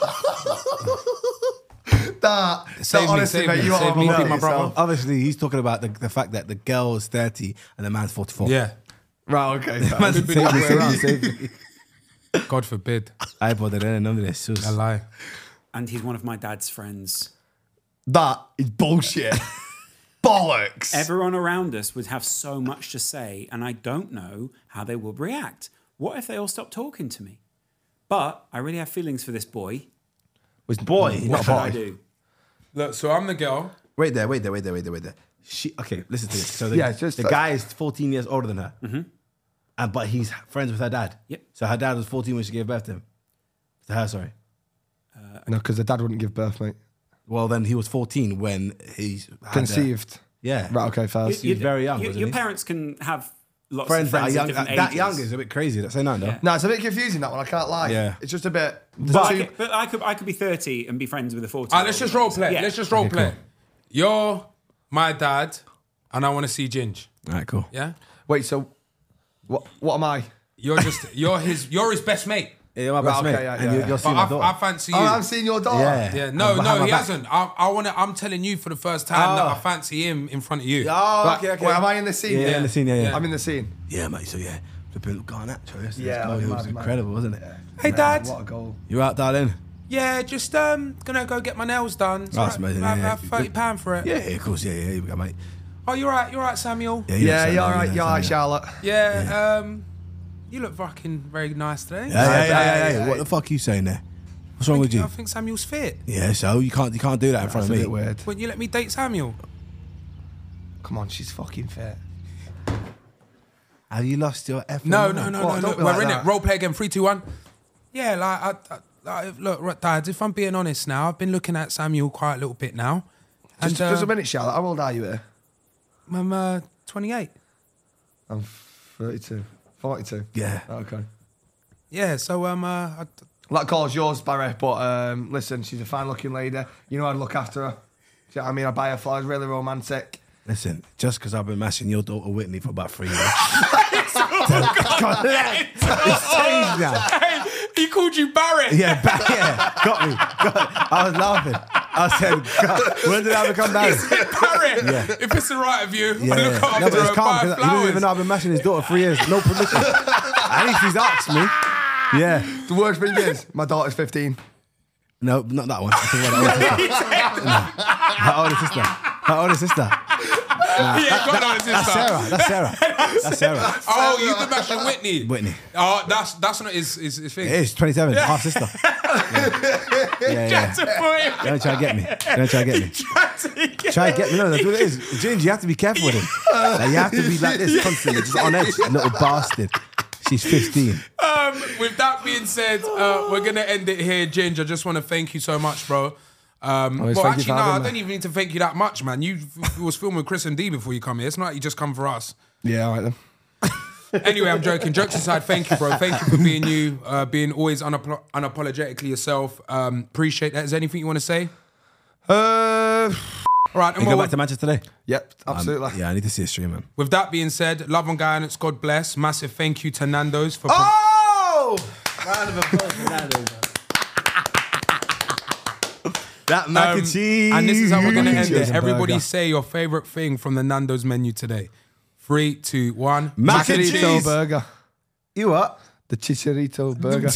Save me, honestly, save mate, me, you save are me, my be my brother. Obviously, he's talking about the fact that the girl is 30 and the man's 44. yeah. Right, okay. Man, Could be save the me, other way save me, around. save me. God forbid. I bother none of this. I lie. And he's one of my dad's friends. That is bullshit. Bollocks. Everyone around us would have so much to say, and I don't know how they would react. What if they all stopped talking to me? But I really have feelings for this boy. Was boy, What not should I boy. do? Look, so I'm the girl. Wait there. Okay, listen to this. So Yeah, just- the guy is 14 years older than her. But he's friends with her dad. Yep. So her dad was 14 when she gave birth to him. To her, sorry. No, because the dad wouldn't give birth, mate. Well, then he was 14 when he had Conceived. Yeah. Right, okay, first. He was very young, wasn't Your he? parents can have lots friends of that are friends young. of different That ages. young is a bit crazy. Say no, though. Yeah. No, it's a bit confusing, that one. I can't lie. Yeah. It's just a bit. But I could be 30 and be friends with a 40. Let's just role play. Yeah. Let's just role play. cool. You're my dad, and I want to see Ginge. All right, cool. Yeah. Wait, so what am I? You're his best mate. Yeah, you're my best okay, mate. yeah, And yeah. you'll see But my daughter. I fancy you. Oh, I'm seeing your daughter. Yeah. Yeah, no, Behind my he back. hasn't. I'm telling you for the first time that I fancy him in front of you. Oh, Right, okay. Wait, am I in the scene? Yeah, in the scene, yeah. I'm in the scene. Yeah, mate. So yeah, flipping little Garnacho. Yesterday. Yeah, it was mad. incredible, wasn't it? Hey, Dad. What a goal. You out, darling? Yeah, just gonna go get my nails done. It's That's alright. amazing, I yeah. have £30 for it. Yeah, of course. Yeah, here we go, mate. Oh, you're right, Samuel. Yeah, you're all right. You're all right, Charlotte. Yeah. You look fucking very nice today. Yeah. What the fuck are you saying there? What's wrong with you? I think Samuel's fit. Yeah, so you can't do that in front That's a of me. bit weird. Wouldn't you let me date Samuel? Come on, she's fucking fit. Have you lost your effort? No. What? Look, Don't be we're like in that. it. Role play again. 3, 2, 1. Yeah, look, Dad. If I'm being honest now, I've been looking at Samuel quite a little bit now. Just a minute, Charlotte. How old are you here? I'm 28. I'm 32. 42. Yeah. Okay. Yeah, so That call's yours, Barry, but listen, she's a fine-looking lady. You know I'd look after her. Do you know what I mean? I buy her flowers, really romantic. Listen, just because I've been mashing your daughter Whitney for about 3 years. It's changed now. Hey, he called you Barrett. Yeah, got me. I was laughing. I said, God, when did I become married? Barrett. Yeah. If it's all right of you, Yeah, I look after no, but her it's and calm buy because he doesn't even know I've been mashing his daughter 3 years. No permission. At least he's asked me. Yeah. The worst thing is, my daughter's 15. No, not that one. Her older sister. Her older sister. Yeah, got no sister. That's Sarah. Oh, you've been mashing Whitney. Whitney. Oh, that's not his thing. It is 27, half sister. Yeah. Don't try to get me. Try to get me. No, that's what it is. Ginge, you have to be careful with him. Like, you have to be like this constantly, just on edge. Little bastard. She's 15. With that being said, we're gonna end it here, Ginge. I just want to thank you so much, bro. Well, thank you actually, for no, I having don't me. even need to thank you that much, man. You was filming with Chris and D before you come here. It's not like you just come for us. Yeah, all right then. Anyway, I'm joking. Jokes aside, thank you, bro. Thank you for being you, being always unapologetically yourself. Appreciate that. Is there anything you want to say? Uh, All right, and You go well, back to Manchester today? Yep, absolutely. Yeah, I need to see a stream, man. with that being said, love and guidance, God bless. Massive thank you to Nando's for... Oh! Round of applause for Nando's. That mac and cheese. And this is how we're going to end Cheese it. and Everybody burger. say your favourite thing from the Nando's menu today. 3, 2, 1. Mac and Chicharito cheese. burger. You what? The Chicharito burger.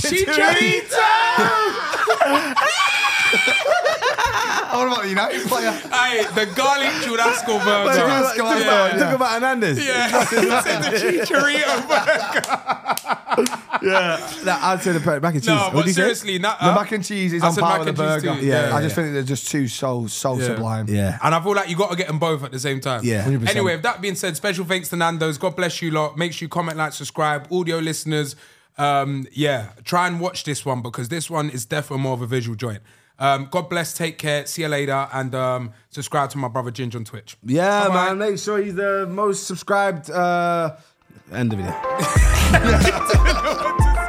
What about the United player? Hey, the garlic churrasco burger. Talk about Hernandez. Yeah, the chicharito burger. I'd say the mac and cheese. No, What but did you say? seriously, The mac and cheese is I on said par mac with the and cheese burger. too. Yeah, I just think they're just two so sublime. Yeah. And I feel like you got to get them both at the same time. Yeah. 100%. Anyway, with that being said, special thanks to Nando's. God bless you lot. Make sure you comment, like, subscribe. Audio listeners, try and watch this one because this one is definitely more of a visual joint. God bless, take care, see you later, and subscribe to my brother Ginge on Twitch. Yeah, Bye-bye. man. Make sure you're the most subscribed. End of video. What to